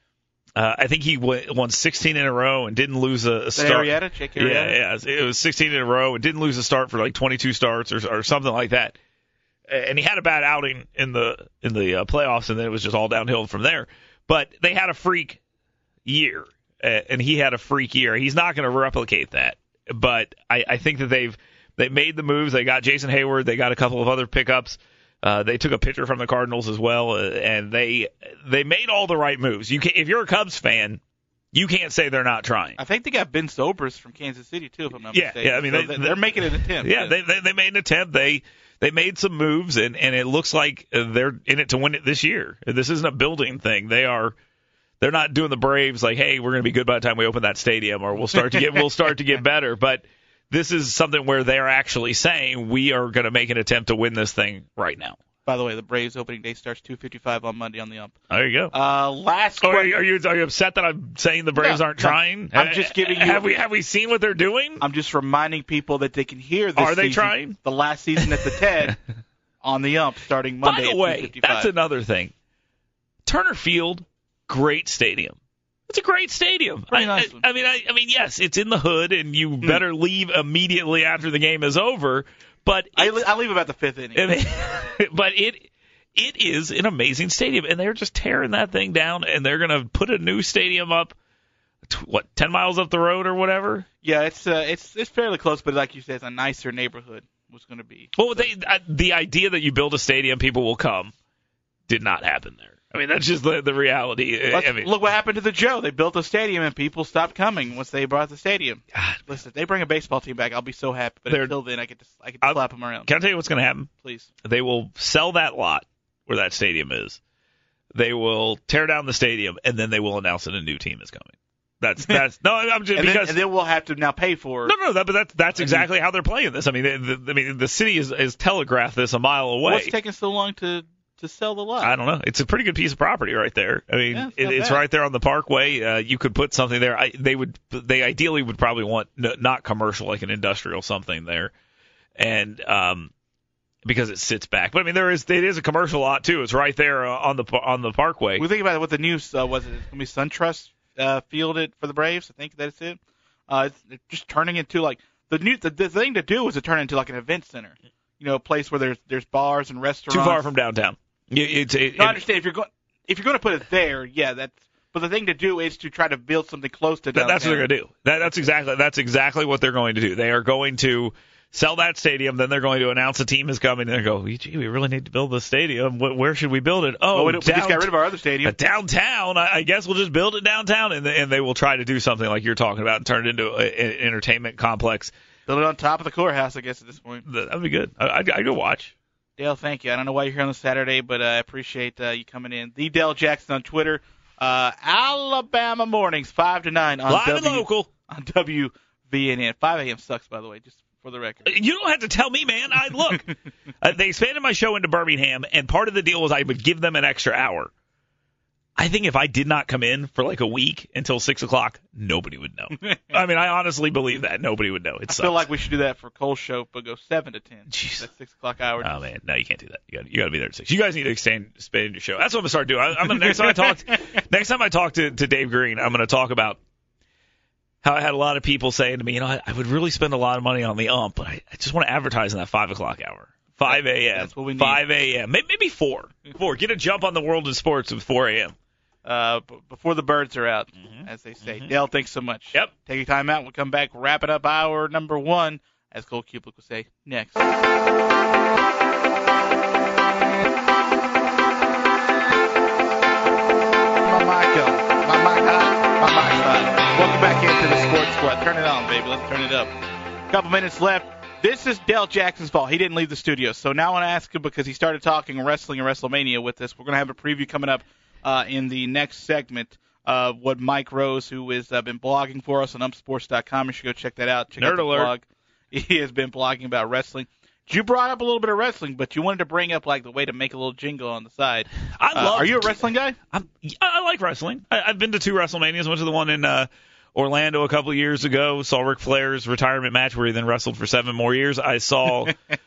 I think he won 16 in a row and didn't lose a start. Jake Arrieta? Yeah, it was 16 in a row and didn't lose a start for like 22 starts or something like that. And he had a bad outing in the playoffs, and then it was just all downhill from there. But they had a freak year, and he had a freak year. He's not going to replicate that. But I think that they made the moves. They got Jason Hayward. They got a couple of other pickups. They took a pitcher from the Cardinals as well, and they made all the right moves. If you're a Cubs fan, you can't say they're not trying. I think they got Ben Zobrist from Kansas City too, if I'm not mistaken. Yeah. I mean, they're making an attempt. Yeah, they made an attempt. They made some moves, and it looks like they're in it to win it this year. This isn't a building thing. They're not doing the Braves like, hey, we're going to be good by the time we open that stadium, or we'll start to get better. But this is something where they're actually saying we are going to make an attempt to win this thing right now. By the way, the Braves opening day starts 2:55 on Monday on the ump. There you go. Are you upset that I'm saying the Braves aren't trying? I'm just giving you. Have we seen what they're doing? I'm just reminding people that they can hear this. Are they season, trying? The last season at the TED on the ump starting Monday. By the way, at 2:55. that's another thing. Turner Field, great stadium. It's a great stadium. Pretty nice one. I mean, yes, it's in the hood, and you better leave immediately after the game is over. But I leave about the 5th inning. I mean, but it is an amazing stadium, and they're just tearing that thing down, and they're going to put a new stadium up. 10 miles up the road or whatever? Yeah, it's fairly close, but like you said, it's a nicer neighborhood. Was going to be. Well, the idea that you build a stadium, people will come, did not happen there. I mean, that's just the reality. Look what happened to the Joe. They built a stadium and people stopped coming once they brought the stadium. God, listen, if they bring a baseball team back, I'll be so happy. But until then, I can slap them around. Can I tell you what's going to happen? Please. They will sell that lot where that stadium is. They will tear down the stadium, and then they will announce that a new team is coming. That's no. I'm just and then we'll have to now pay for. But that's exactly how they're playing this. I mean, the city is telegraphed this a mile away. What's taking so long to sell the lot? I don't know. It's a pretty good piece of property right there. I mean, it's bad. right there on the Parkway. You could put something there. They ideally would probably want not commercial, like an industrial something there, and because it sits back. But I mean, it is a commercial lot too. It's right there on the Parkway. We think about it. What the news was it? It's gonna be SunTrust fielded for the Braves. I think that's it. It's just turning into like the thing to do is to turn into like an event center. You know, a place where there's bars and restaurants. Too far from downtown. I understand if you're going to put it there, yeah. But the thing to do is to try to build something close to downtown. That's what they're going to do. That's exactly what they're going to do. They are going to sell that stadium, then they're going to announce a team is coming, and they go, gee, we really need to build the stadium. Where should we build it? We just got rid of our other stadium. Downtown. I guess we'll just build it downtown, and they will try to do something like you're talking about and turn it into an entertainment complex. Build it on top of the courthouse, I guess, at this point. That would be good. I'd go watch. Dale, thank you. I don't know why you're here on a Saturday, but I appreciate you coming in. The Dale Jackson on Twitter. Alabama mornings, 5 to 9 on Live and local. On WVNN. 5 a.m. sucks, by the way, just for the record. You don't have to tell me, man. Look, they expanded my show into Birmingham, and part of the deal was I would give them an extra hour. I think if I did not come in for like a week until 6 o'clock, nobody would know. I mean, I honestly believe that. Nobody would know. I feel like we should do that for Cole's show, but go 7 to 10. Jeez. That 6 o'clock hour. Oh, man. No, you can't do that. You got to be there at 6. You guys need to expand your show. That's what I'm going to start doing. Next time I talk to Dave Green, I'm going to talk about how I had a lot of people saying to me, I would really spend a lot of money on the ump, but I just want to advertise in that 5 o'clock hour. 5 a.m. That's what we need. 5 a.m. Maybe 4. 4. Get a jump on the world of sports with 4 a.m. Before the birds are out, as they say. Dale, thanks so much. Yep. Take a time out. We'll come back, wrap it up hour number 1, as Cole Kublik would say, next. My mic hot. Welcome back into the Sports Squad. Turn it on, baby. Let's turn it up. A couple minutes left. This is Dale Jackson's fault. He didn't leave the studio. So now I want to ask him, because he started talking wrestling and WrestleMania with us. We're going to have a preview coming up in the next segment of what Mike Rose, who has been blogging for us on umpsports.com. You should go check that out. Check out the blog. He has been blogging about wrestling. You brought up a little bit of wrestling, but you wanted to bring up like the way to make a little jingle on the side. Are you a wrestling guy? I like wrestling. I've been to 2 WrestleManias. Went to the one in Orlando a couple of years ago. Saw Ric Flair's retirement match where he then wrestled for 7 more years. I saw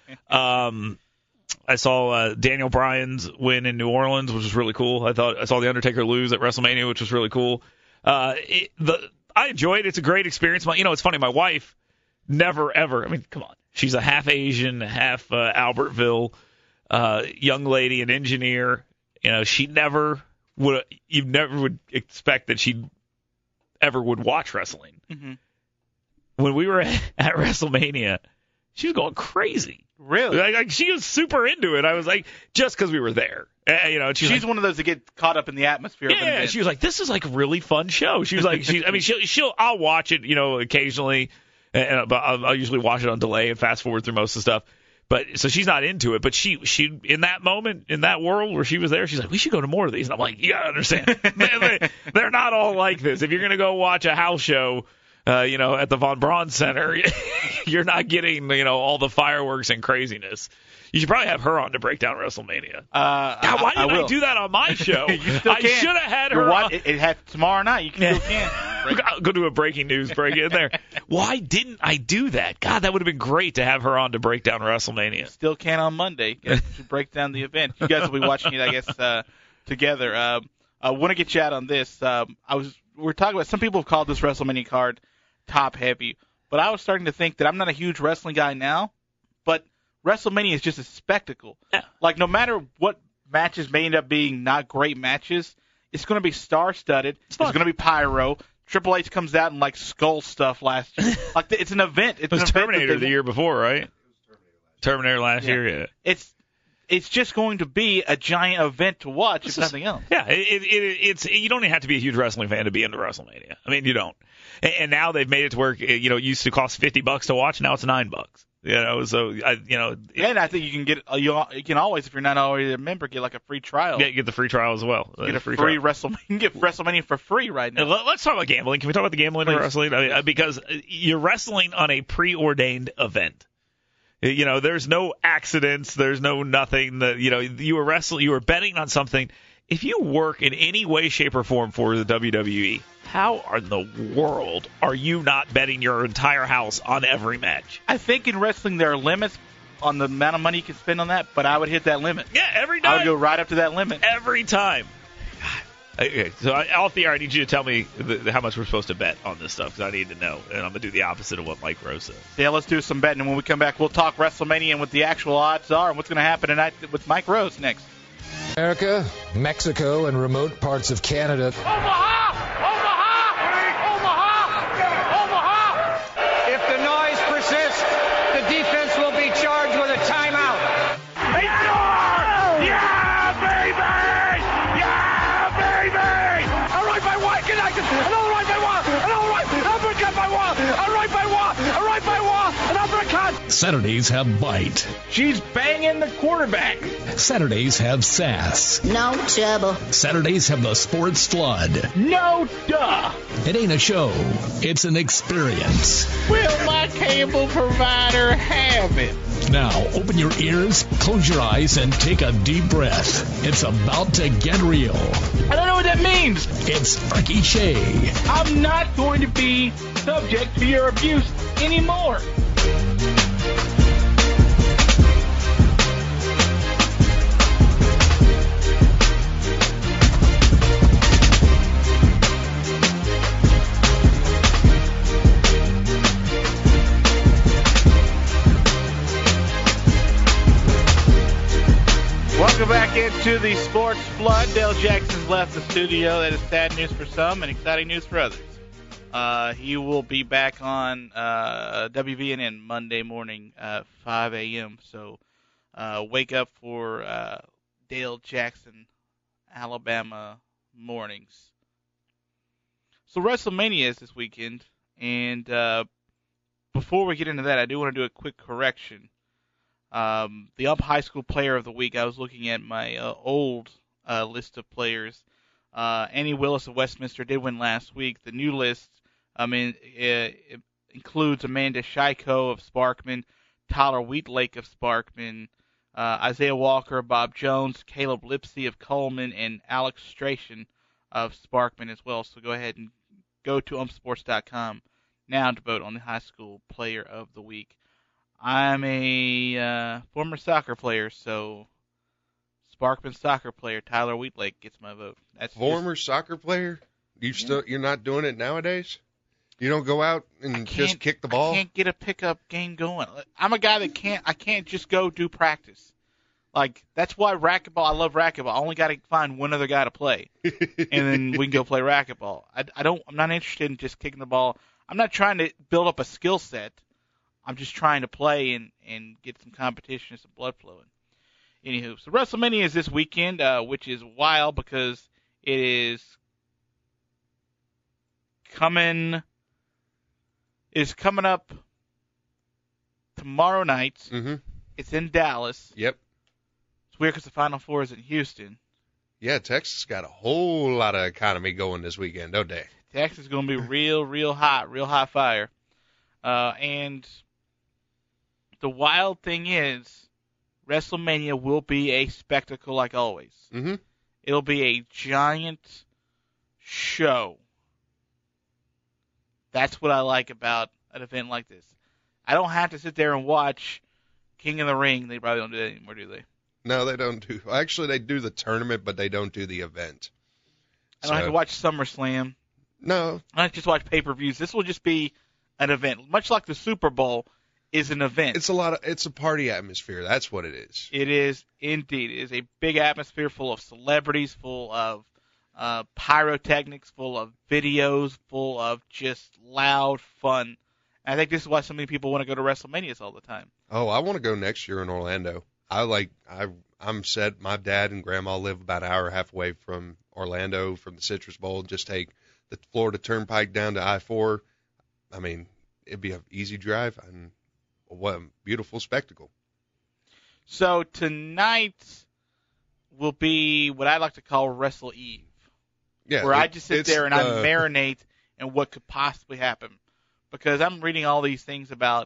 Daniel Bryan's win in New Orleans, which was really cool. I saw The Undertaker lose at WrestleMania, which was really cool. I enjoyed it. It's a great experience. It's funny. My wife never ever. I mean, come on. She's a half Asian, half Albertville young lady, an engineer. She never would. You never would expect that she ever would watch wrestling. Mm-hmm. When we were at WrestleMania, she was going crazy. Really? Like she was super into it. I was like, just because we were there. She's like, one of those that get caught up in the atmosphere. Yeah, of an event. She was like, this is like a really fun show. She was like, I'll watch it, occasionally. But I'll usually watch it on delay and fast forward through most of the stuff. But so she's not into it. But she in that moment, in that world where she was there, she's like, we should go to more of these. And I'm like, you gotta understand, they're not all like this. If you're gonna go watch a house show, at the Von Braun Center, you're not getting all the fireworks and craziness. You should probably have her on to break down WrestleMania. God, why didn't I do that on my show? You still can. I should have had her on. It had tomorrow night. You still can. I'll go do a breaking news break in there. Why didn't I do that? God, that would have been great to have her on to break down WrestleMania. You still can on Monday to break down the event. You guys will be watching it, I guess, together. I want to get you out on this. We're talking about, some people have called this WrestleMania card top heavy, but I was starting to think that I'm not a huge wrestling guy now, but WrestleMania is just a spectacle. Yeah. Like, no matter what matches may end up being not great matches, it's going to be star-studded. It's going to be pyro. Triple H comes out in, like, skull stuff last year. Like, it's an event. It was Terminator the year before, right? Terminator last year, yeah. It's just going to be a giant event to watch, if nothing else. Yeah, it's you don't even have to be a huge wrestling fan to be into WrestleMania. I mean, you don't. And now they've made it to where, you know, it used to cost $50 to watch. Now it's $9. You know, so and I think you can get you can always, if you're not already a member, get like a free trial. Yeah, get the free trial as well. Get a free WrestleMania. You can get WrestleMania for free right now. Let's talk about gambling. Can we talk about the gambling in wrestling? I mean, because you're wrestling on a preordained event. You know, there's no accidents. There's no nothing. That, you know, you were betting on something. If you work in any way, shape, or form for the WWE, how in the world are you not betting your entire house on every match? I think in wrestling there are limits on the amount of money you can spend on that, but I would hit that limit. Yeah, every time. I would go right up to that limit. Every time. Okay, so off the air, I need you to tell me how much we're supposed to bet on this stuff, because I need to know, and I'm going to do the opposite of what Mike Rose said. Yeah, let's do some betting, and when we come back, we'll talk WrestleMania and what the actual odds are and what's going to happen tonight with Mike Rose next. America, Mexico, and remote parts of Canada. Omaha! If the noise persists, the defense will be charged with a timeout. Yeah, baby! Yeah, baby! A right by one, connected. Another right by one. Another right. Uppercut by one. A right by one. A right by one. An uppercut. Saturdays have bite. She's banging the quarterback. Saturdays have sass. No trouble. Saturdays have the sports flood. No duh. It ain't a show. It's an experience. Will my cable provider have it? Now, open your ears, close your eyes, and take a deep breath. It's about to get real. I don't know what that means. It's Frankie Shea. I'm not going to be subject to your abuse anymore. Welcome back into the Sports Flood. Dale Jackson's left the studio. That is sad news for some and exciting news for others. He will be back on WVNN Monday morning, 5 a.m. So wake up for Dale Jackson, Alabama mornings. So WrestleMania is this weekend, and before we get into that, I do want to do a quick correction. The UMP High School Player of the Week, I was looking at my old list of players. Annie Willis of Westminster did win last week. The new list, it includes Amanda Scheiko of Sparkman, Tyler Wheatlake of Sparkman, Isaiah Walker, Bob Jones, Caleb Lipsy of Coleman, and Alex Strachan of Sparkman as well. So go ahead and go to umpsports.com now to vote on the High School Player of the Week. I'm a former soccer player, so Sparkman soccer player Tyler Wheatlake gets my vote. That's former soccer player? You're not doing it nowadays? You don't go out and just kick the ball? I can't get a pickup game going. I'm a guy that can't just go do practice. Like, that's why racquetball, I love racquetball. I only got to find one other guy to play, and then we can go play racquetball. I'm not interested in just kicking the ball. I'm not trying to build up a skill set. I'm just trying to play and get some competition and some blood flowing. Anywho, so WrestleMania is this weekend, which is wild because it is coming up tomorrow night. Mm-hmm. It's in Dallas. Yep. It's weird because the Final Four is in Houston. Yeah, Texas got a whole lot of economy going this weekend, don't they? Texas is going to be real hot fire. And the wild thing is, WrestleMania will be a spectacle like always. Mm-hmm. It'll be a giant show. That's what I like about an event like this. I don't have to sit there and watch King of the Ring. They probably don't do that anymore, do they? No, they don't do. Actually, they do the tournament, but they don't do the event. I don't have to watch SummerSlam. No. I don't have to just watch pay-per-views. This will just be an event, much like the Super Bowl is an event. It's a party atmosphere. That's what it is. It is indeed. It is a big atmosphere full of celebrities, full of pyrotechnics, full of videos, full of just loud fun. And I think this is why so many people want to go to WrestleManias all the time. Oh, I want to go next year in Orlando. I'm set. My dad and grandma live about an hour and a half away from Orlando, from the Citrus Bowl. Just take the Florida Turnpike down to I-4. I mean, it'd be an easy drive, and what a beautiful spectacle. So tonight will be what I like to call Wrestle Eve, where I just sit there and I marinate in what could possibly happen, because I'm reading all these things about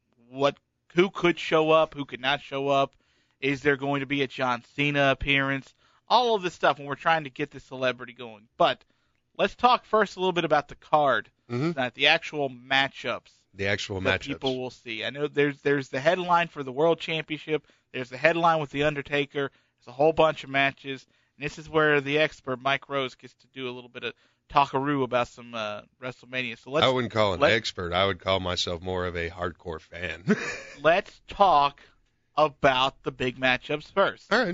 who could show up, who could not show up. Is there going to be a John Cena appearance? All of this stuff when we're trying to get the celebrity going. But let's talk first a little bit about the card, tonight, the actual matchups. People will see. I know there's the headline for the World Championship. There's the headline with The Undertaker. There's a whole bunch of matches. And this is where the expert, Mike Rose, gets to do a little bit of talkaroo about some WrestleMania. So I wouldn't call an expert. I would call myself more of a hardcore fan. Let's talk about the big matchups first. All right.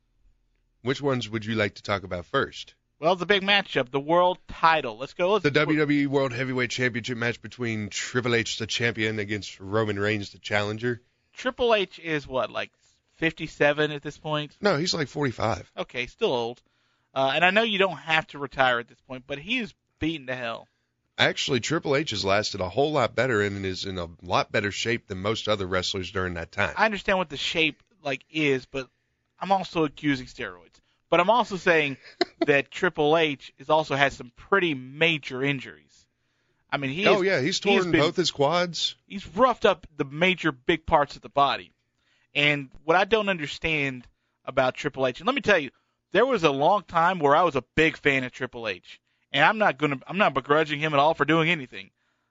Which ones would you like to talk about first? Well, the big matchup, the world title. Let's go. The WWE World Heavyweight Championship match between Triple H, the champion, against Roman Reigns, the challenger. Triple H is what, like 57 at this point? No, he's like 45. Okay, still old. And I know you don't have to retire at this point, but he is beaten to hell. Actually, Triple H has lasted a whole lot better and is in a lot better shape than most other wrestlers during that time. I understand what the shape is, but I'm also accusing steroids. But I'm also saying that Triple H has also had some pretty major injuries. I mean, he's torn both his quads. He's roughed up the major big parts of the body. And what I don't understand about Triple H, and let me tell you, there was a long time where I was a big fan of Triple H. And I'm not begrudging him at all for doing anything.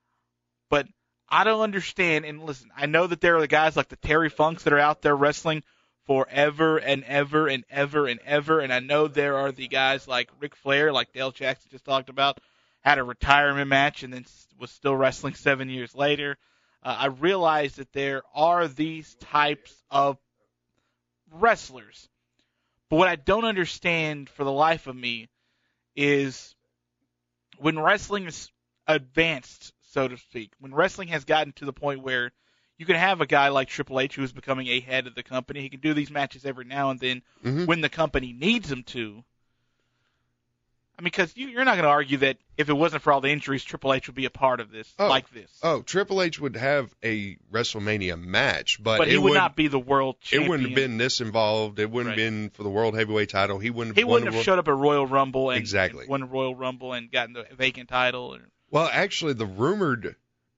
But I don't understand, and listen, I know that there are the guys like the Terry Funks that are out there wrestling forever and ever and ever and ever, and I know there are the guys like Ric Flair, like Dale Jackson just talked about, had a retirement match and then was still wrestling 7 years later. I realize that there are these types of wrestlers. But what I don't understand for the life of me is when wrestling is advanced, so to speak, when wrestling has gotten to the point where you can have a guy like Triple H who is becoming a head of the company. He can do these matches every now and then when the company needs him to. I mean, because you're not going to argue that if it wasn't for all the injuries, Triple H would be a part of this like this. Oh, Triple H would have a WrestleMania match, but he would not be the world champion. It wouldn't have been this involved. It wouldn't have been for the World Heavyweight title. He wouldn't have showed up at Royal Rumble and won Royal Rumble and gotten the vacant title. Well, actually, the rumored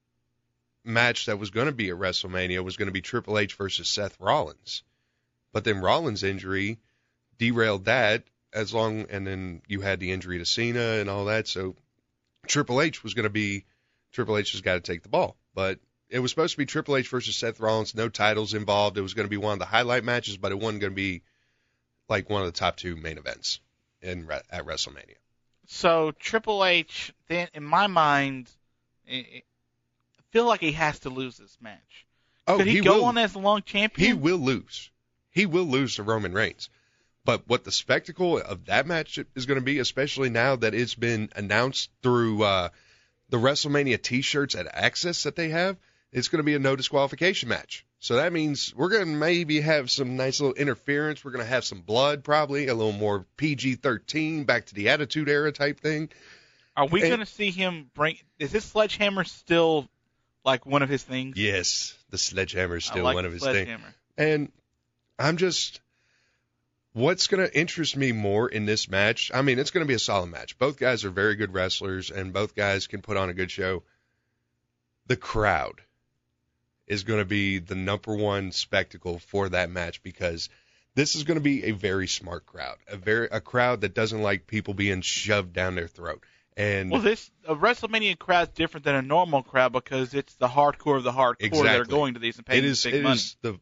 match that was going to be at WrestleMania was going to be Triple H versus Seth Rollins. But then Rollins' injury derailed that, and then you had the injury to Cena and all that, so Triple H has got to take the ball. But it was supposed to be Triple H versus Seth Rollins, no titles involved. It was going to be one of the highlight matches, but it wasn't going to be like one of the top two main events at WrestleMania. So Triple H, then in my mind, I feel like he has to lose this match. Could he go on as the long champion? He will lose. He will lose to Roman Reigns. But what the spectacle of that match is going to be, especially now that it's been announced through the WrestleMania T-shirts at Access that they have, it's going to be a no disqualification match. So that means we're going to maybe have some nice little interference. We're going to have some blood, probably a little more PG-13, back to the Attitude Era type thing. Are we going to see him bring? Is this sledgehammer still like one of his things? Yes, the sledgehammer is still one of his things. And I'm just. What's going to interest me more in this match, I mean, it's going to be a solid match. Both guys are very good wrestlers, and both guys can put on a good show. The crowd is going to be the number one spectacle for that match, because this is going to be a very smart crowd, a crowd that doesn't like people being shoved down their throat. And a WrestleMania crowd is different than a normal crowd because it's the hardcore of the hardcore that are going to these and paying big money.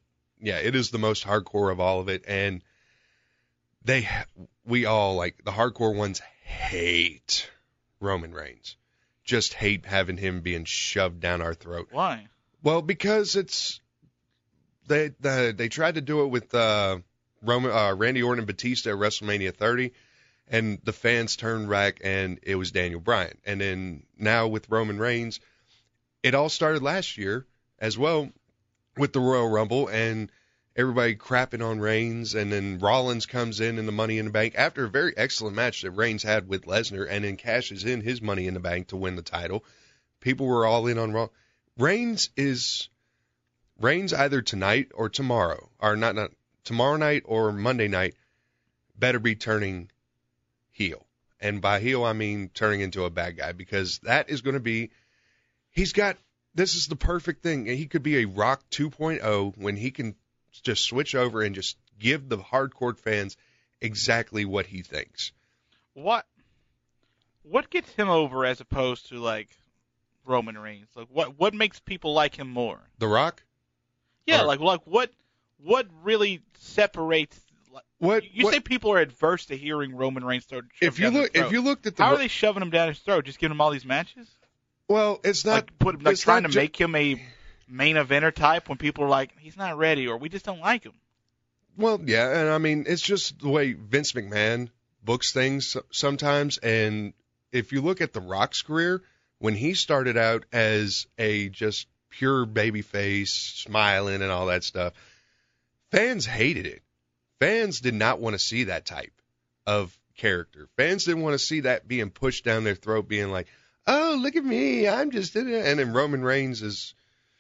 It is the most hardcore of all of it, and we all, like the hardcore ones, hate Roman Reigns. Just hate having him being shoved down our throat. Why? Well, because they tried to do it with Randy Orton and Batista at WrestleMania 30, and the fans turned back, and it was Daniel Bryan. And then now with Roman Reigns, it all started last year as well with the Royal Rumble, and everybody crapping on Reigns, and then Rollins comes in the Money in the Bank after a very excellent match that Reigns had with Lesnar, and then cashes in his Money in the Bank to win the title. People were all in on Raw. Reigns either tonight or tomorrow, or not tomorrow night or Monday night, better be turning heel. And by heel, I mean turning into a bad guy, because that is going to be, this is the perfect thing. He could be a Rock 2.0 when he can just switch over and just give the hardcore fans exactly what he thinks. What gets him over as opposed to like Roman Reigns? Like what makes people like him more? The Rock? Yeah, like what really separates? You say people are adverse to hearing Roman Reigns throw. If you looked at the, how are they shoving him down his throat? Just giving him all these matches? Well, it's not trying to make him a main eventer type when people are like, he's not ready, or we just don't like him. Well, yeah, and I mean, it's just the way Vince McMahon books things sometimes. And if you look at The Rock's career, when he started out as a just pure babyface, smiling and all that stuff, fans hated it. Fans did not want to see that type of character. Fans didn't want to see that being pushed down their throat, being like, oh, look at me, I'm just in it. And then Roman Reigns is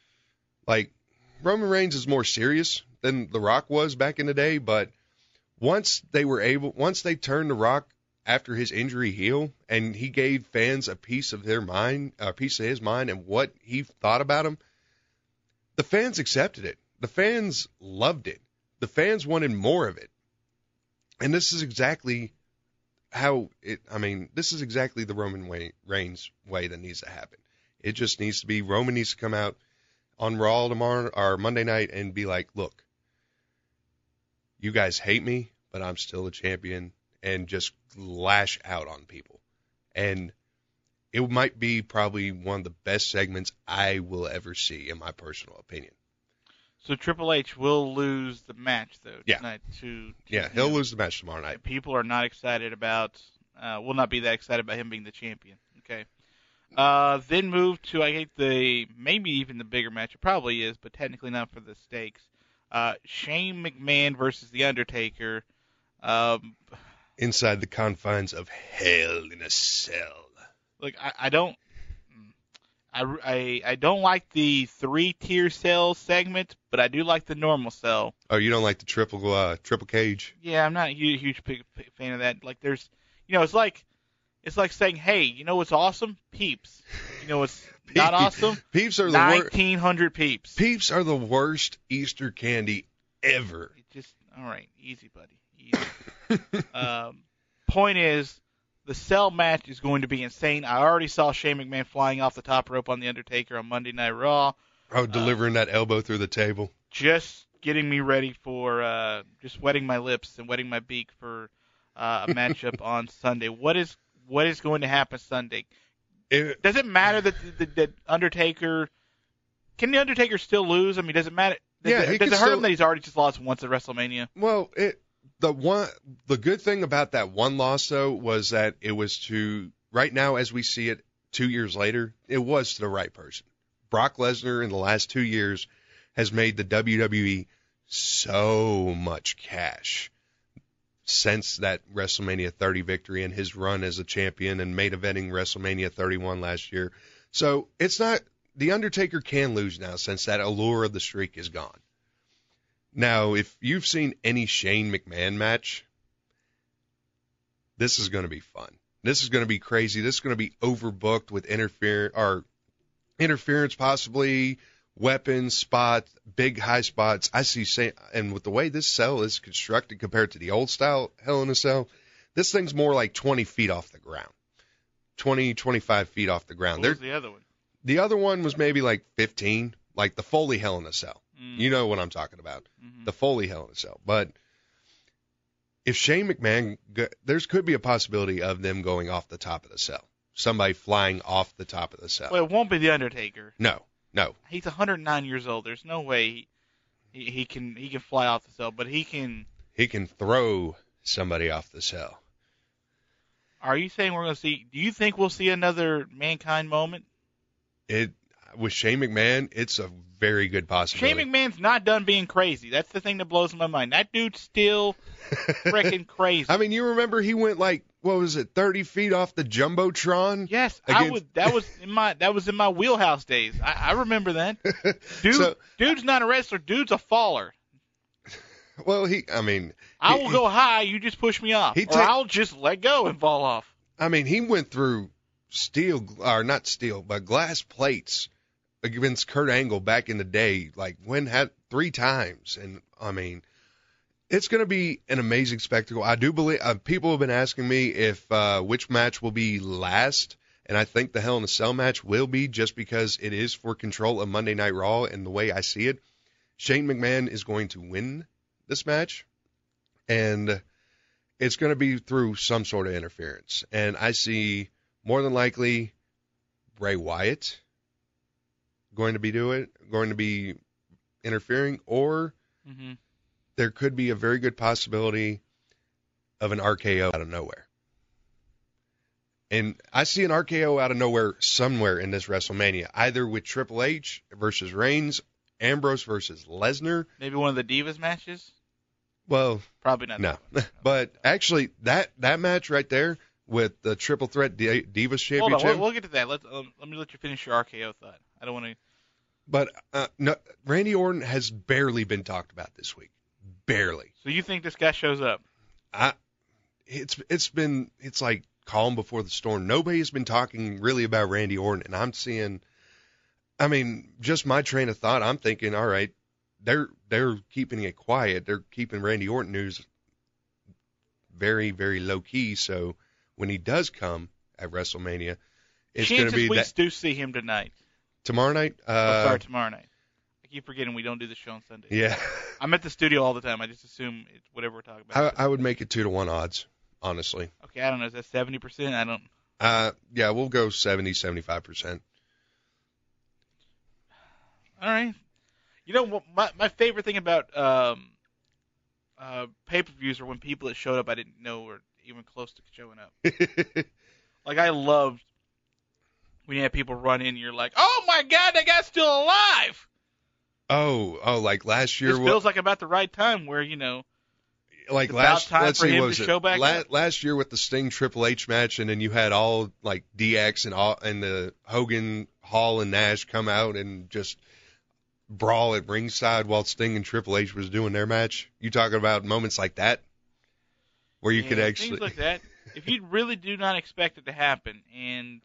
more serious than The Rock was back in the day, but once they turned The Rock after his injury heel, and he gave fans a piece of his mind and what he thought about him, the fans accepted it. The fans loved it. The fans wanted more of it. And this is exactly this is exactly the Roman Reigns way that needs to happen. It just needs to be, Roman needs to come out on Raw tomorrow or Monday night and be like, look, you guys hate me, but I'm still a champion, and just lash out on people. And it might be probably one of the best segments I will ever see, in my personal opinion. So Triple H will lose the match, though, tonight. He'll lose the match tomorrow night. People are not excited about, will not be that excited about him being the champion. Okay. Then move to, maybe even the bigger match. It probably is, but technically not for the stakes. Shane McMahon versus The Undertaker. Inside the confines of Hell in a Cell. Look, I don't like the 3-tier cell segment, but I do like the normal cell. Oh, you don't like the triple cage? Yeah, I'm not a huge fan of that. Like, there's, it's like saying, hey, you know what's awesome? Peeps. You know what's not awesome? Peeps are 1,900 Peeps. Peeps are the worst Easter candy ever. All right, easy, buddy, easy. Point is, the cell match is going to be insane. I already saw Shane McMahon flying off the top rope on The Undertaker on Monday Night Raw. Oh, delivering that elbow through the table. Just getting me ready for just wetting my lips and wetting my beak for a matchup on Sunday. What is going to happen Sunday? Does it matter that Undertaker? Can the Undertaker still lose? I mean, does it matter? Does it hurt him that he's already just lost once at WrestleMania? Well, the good thing about that one loss, though, was that it was to, right now as we see it 2 years later, it was to the right person. Brock Lesnar in the last 2 years has made the WWE so much cash since that WrestleMania 30 victory and his run as a champion and main eventing WrestleMania 31 last year. So it's not, The Undertaker can lose now since that allure of the streak is gone. Now, if you've seen any Shane McMahon match, this is going to be fun. This is going to be crazy. This is going to be overbooked with interference possibly, weapons, spots, big high spots. I see, and with the way this cell is constructed compared to the old style Hell in a Cell, this thing's more like 20 feet off the ground. 20, 25 feet off the ground. What was the other one? The other one was maybe like 15, like the Foley Hell in a Cell. You know what I'm talking about. Mm-hmm. The Foley Hell in a Cell. But if Shane McMahon, there's could be a possibility of them going off the top of the cell. Somebody flying off the top of the cell. Well, it won't be The Undertaker. No. He's 109 years old. There's no way he can fly off the cell, but he can. He can throw somebody off the cell. Are you saying we're going to see? Do you think we'll see another Mankind moment? With Shane McMahon, it's a very good possibility. Shane McMahon's not done being crazy. That's the thing that blows my mind. That dude's still freaking crazy. I mean, you remember he went 30 feet off the Jumbotron? Yes, that was in my wheelhouse days. I remember that. Dude's not a wrestler. Dude's a faller. Well, I will go high. You just push me off, or I'll just let go and fall off. I mean, he went through glass plates against Kurt Angle back in the day, 3 times. And I mean, it's going to be an amazing spectacle. I do believe people have been asking me if which match will be last, and I think the Hell in a Cell match will be, just because it is for control of Monday Night Raw. And the way I see it, Shane McMahon is going to win this match, and it's going to be through some sort of interference. And I see more than likely Bray Wyatt going to be interfering, or there could be a very good possibility of an RKO out of nowhere. And I see an RKO out of nowhere somewhere in this WrestleMania, either with Triple H versus Reigns, Ambrose versus Lesnar. Maybe one of the Divas matches? Well, probably not. No. But actually, that match right there with the Triple Threat Divas Championship. Hold on, we'll get to that. Let me let you finish your RKO thought. I don't want to. But no, Randy Orton has barely been talked about this week. Barely. So you think this guy shows up? It's like calm before the storm. Nobody has been talking really about Randy Orton, and I'm seeing. I mean, just my train of thought. I'm thinking, all right, they're keeping it quiet. They're keeping Randy Orton news very, very low key. So when he does come at WrestleMania, it's going to be we that. Do see him tonight. Tomorrow night? Tomorrow night. I keep forgetting we don't do the show on Sunday. Yeah. I'm at the studio all the time. I just assume it's whatever we're talking about. I would make it 2-1 odds, honestly. Okay, I don't know. Is that 70%? I don't. Yeah, we'll go 70-75%. All right. You know, my favorite thing about pay-per-views are when people that showed up I didn't know were even close to showing up. I loved when you had people run in and you're like, oh, my God, that guy's still alive. Oh, like last year. This feels like about the right time where, like last last year with the Sting Triple H match, and then you had all like DX and the Hogan, Hall, and Nash come out and just brawl at ringside while Sting and Triple H was doing their match. You talking about moments like that where you could actually things like that. If you really do not expect it to happen, and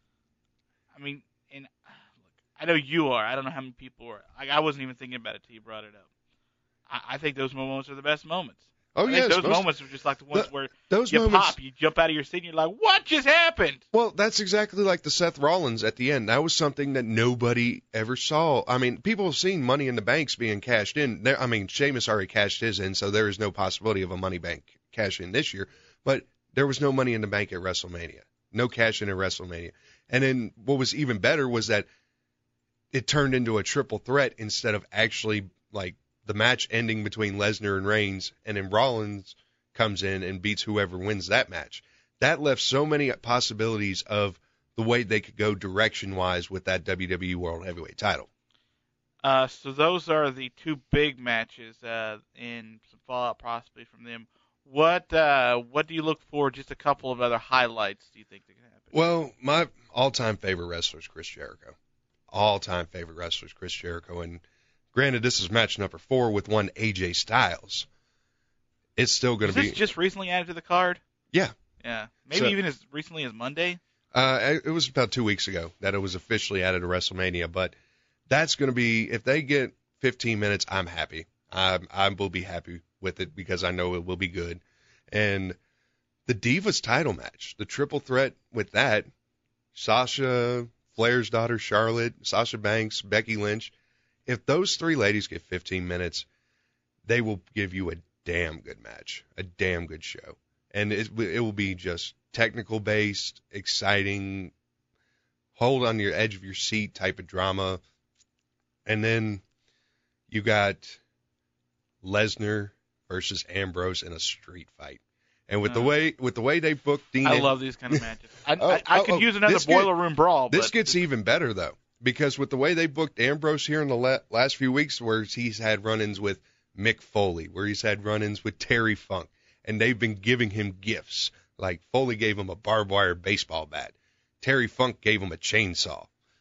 I know you are. I don't know how many people are. I wasn't even thinking about it till you brought it up. I think those moments are the best moments. Oh, yes. Those moments are just like the ones where you jump out of your seat and you're like, what just happened? Well, that's exactly like the Seth Rollins at the end. That was something that nobody ever saw. I mean, people have seen Money in the Banks being cashed in. Sheamus already cashed his in, so there is no possibility of a Money Bank cash in this year. But there was no Money in the Bank at WrestleMania. No cash in at WrestleMania. And then what was even better was that it turned into a triple threat instead of actually like the match ending between Lesnar and Reigns, and then Rollins comes in and beats whoever wins that match. That left so many possibilities of the way they could go direction-wise with that WWE World Heavyweight title. So those are the two big matches and some fallout possibly from them. What do you look for? Just a couple of other highlights do you think that can happen? Well, my all-time favorite wrestler is Chris Jericho. All-time favorite wrestler is Chris Jericho. And granted, this is match number 4 with one AJ Styles. It's still going to be. Is this just recently added to the card? Yeah. Yeah. Maybe even as recently as Monday? It was about 2 weeks ago that it was officially added to WrestleMania. But that's going to be, if they get 15 minutes, I'm happy. I will be happy with it because I know it will be good. And the Divas title match, the triple threat with that, Sasha, Flair's daughter Charlotte, Sasha Banks, Becky Lynch, if those 3 ladies get 15 minutes, they will give you a damn good match, a damn good show. And it will be just technical based, exciting, hold on your edge of your seat type of drama. And then you got Lesnar versus Ambrose in a street fight. And with the way they booked Dean, I love these kind of matches. I could use another boiler room brawl. This gets even better though, because with the way they booked Ambrose here in the last few weeks, where he's had run-ins with Mick Foley, where he's had run-ins with Terry Funk, and they've been giving him gifts. Like Foley gave him a barbed wire baseball bat, Terry Funk gave him a chainsaw.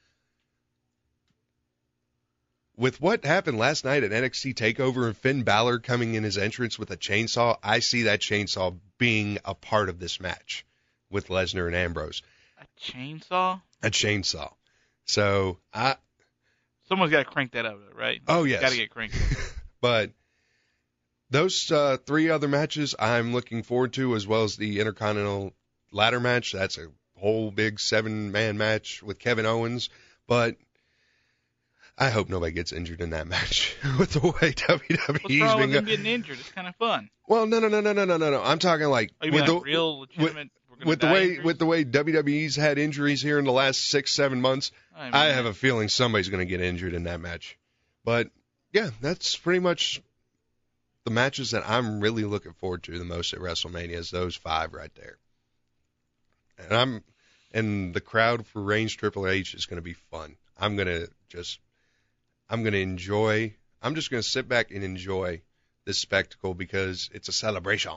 With what happened last night at NXT TakeOver and Finn Balor coming in his entrance with a chainsaw, I see that chainsaw being a part of this match with Lesnar and Ambrose. A chainsaw? A chainsaw. So someone's got to crank that up, right? Oh, yes. Got to get cranked. But those 3 other matches I'm looking forward to, as well as the Intercontinental ladder match. That's a whole big 7-man match with Kevin Owens. But I hope nobody gets injured in that match with the way WWE's What's wrong been with them getting injured? It's kind of fun. Well, no. I'm talking like real legitimate. With the way WWE's had injuries here in the last 6-7 months, I have a feeling somebody's going to get injured in that match. But yeah, that's pretty much the matches that I'm really looking forward to the most at WrestleMania. Is those 5 right there. And the crowd for Reigns Triple H is going to be fun. I'm just going to sit back and enjoy this spectacle because it's a celebration.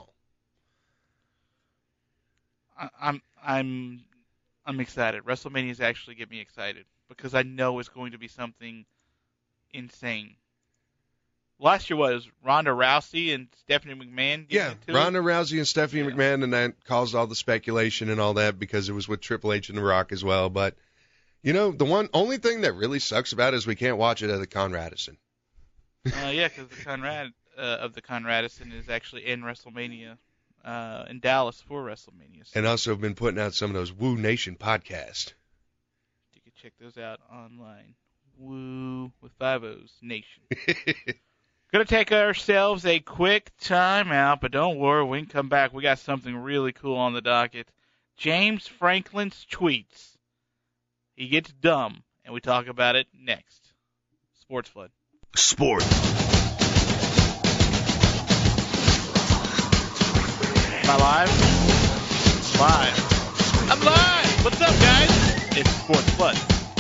I'm excited. WrestleMania's actually get me excited because I know it's going to be something insane. Last year was Ronda Rousey and Stephanie McMahon. Yeah, Ronda Rousey and Stephanie McMahon, and that caused all the speculation and all that because it was with Triple H and The Rock as well. But you know, the only thing that really sucks about it is we can't watch it at the Conradison. Yeah, because the Conrad of the Conradison is actually in WrestleMania, in Dallas for WrestleMania. So and also have been putting out some of those Woo Nation podcasts. You can check those out online. Woo with 5 O's Nation. Going to take ourselves a quick time out, but don't worry, we can come back. We got something really cool on the docket. James Franklin's tweets. He gets dumb, and we talk about it next. Sports Flood. Sport. Am I live? Live. I'm live! What's up, guys? It's Sports Flood.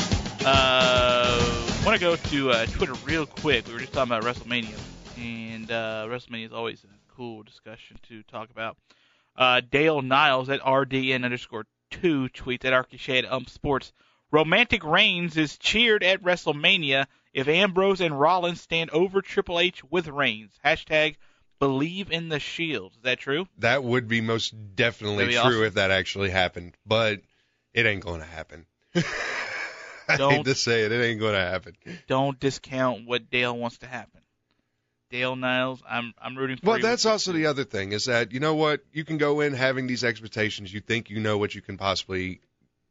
I want to go to Twitter real quick. We were just talking about WrestleMania, and WrestleMania is always a cool discussion to talk about. Dale Niles at RDN_2 tweets at Arcade at Sports. Romantic Reigns is cheered at WrestleMania if Ambrose and Rollins stand over Triple H with Reigns. Hashtag believe in the Shield. Is that true? That would be most definitely true awesome. If that actually happened. But it ain't going to happen. I hate to say it. It ain't going to happen. Don't discount what Dale wants to happen. Dale Niles, I'm rooting for you. Well, that's also the other thing is that, you know what? You can go in having these expectations. You think you know what you can possibly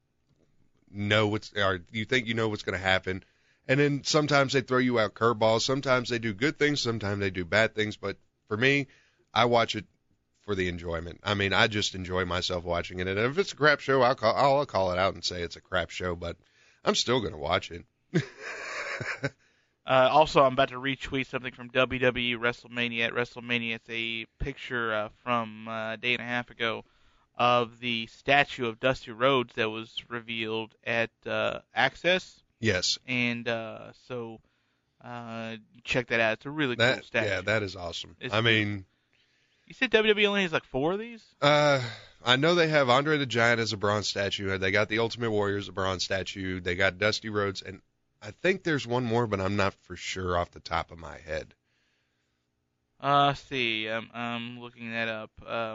you think you know what's going to happen, and then sometimes they throw you out curveballs. Sometimes they do good things, sometimes they do bad things. But for me, I watch it for the enjoyment. I mean, I just enjoy myself watching it. And if it's a crap show, I'll call it out and say it's a crap show. But I'm still going to watch it. Also, I'm about to retweet something from WWE WrestleMania at WrestleMania. It's a picture from a day and a half ago of the statue of Dusty Rhodes that was revealed at Access. Yes. And so check that out. It's a really cool statue. Yeah, that is awesome. I mean, you said WWE only has like 4 of these? I know they have Andre the Giant as a bronze statue. They got the Ultimate Warrior as a bronze statue. They got Dusty Rhodes, and I think there's one more, but I'm not for sure off the top of my head. See, I'm looking that up.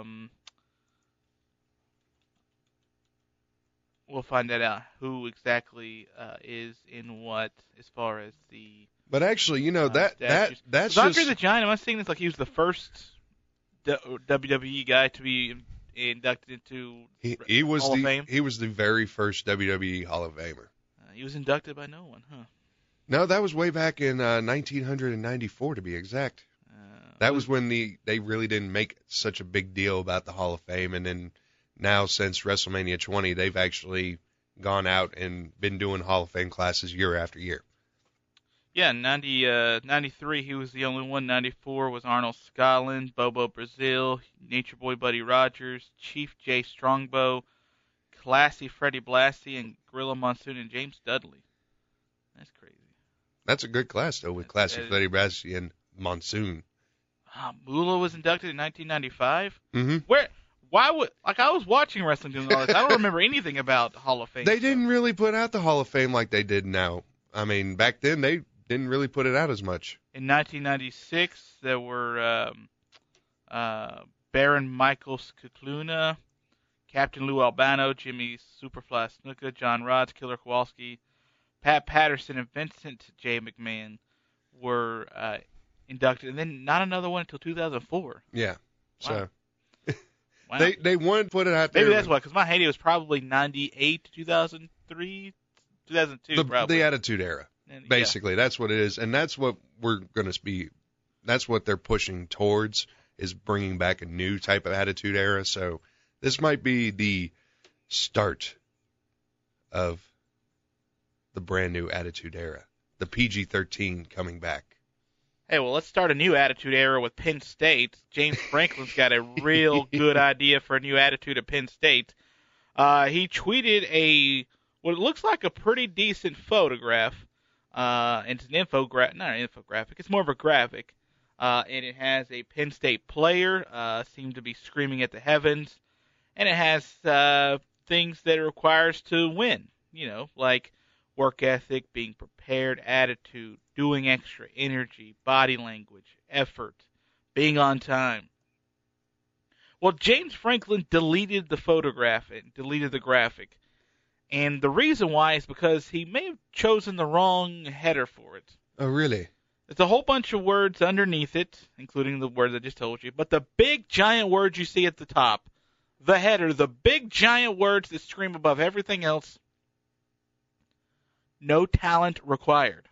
We'll find that out, who exactly is in what as far as the. But actually, you know, that's just. Andre the Giant, am I saying this like he was the first WWE guy to be inducted into Hall of Fame? He was the very first WWE Hall of Famer. He was inducted by no one, huh? No, that was way back in 1994, to be exact. That was when they really didn't make such a big deal about the Hall of Fame, and then now since WrestleMania 20, they've actually gone out and been doing Hall of Fame classes year after year. Yeah, 93, he was the only one. 94 was Arnold Scotland, Bobo Brazil, Nature Boy Buddy Rogers, Chief Jay Strongbow, Classy Freddie Blassie, and Gorilla Monsoon and James Dudley. That's crazy. That's a good class, though, with Classy Freddie Blassie and Monsoon. Moolah was inducted in 1995? Mm-hmm. Why would, I was watching wrestling doing all this. I don't remember anything about Hall of Fame. They didn't really put out the Hall of Fame like they did now. I mean, back then they didn't really put it out as much. In 1996, there were Baron Michael Skluna, Captain Lou Albano, Jimmy Superfly Snuka, John Rods, Killer Kowalski, Pat Patterson, and Vincent J. McMahon were inducted, and then not another one until 2004. Yeah. Wow. So Wow. they wanted to put it out there. Maybe that's why, because my heyday was probably 98 to 2003, 2002 probably. The Attitude Era. Basically, that's what it is, and that's what we're going to be. That's what they're pushing towards, is bringing back a new type of Attitude Era. So this might be the start of the brand new Attitude Era, the PG-13 coming back. Hey, well, let's start a new Attitude Era with Penn State. James Franklin's got a real good idea for a new attitude at Penn State. He tweeted what looks like a pretty decent photograph. It's an not an infographic. It's more of a graphic. And it has a Penn State player, seemed to be screaming at the heavens. And it has things that it requires to win, like work ethic, being prepared, attitude, doing extra, energy, body language, effort, being on time. Well, James Franklin deleted the photograph and deleted the graphic. And the reason why is because he may have chosen the wrong header for it. Oh, really? There's a whole bunch of words underneath it, including the words I just told you. But the big, giant words you see at the top, the header, the big, giant words that scream above everything else, no talent required.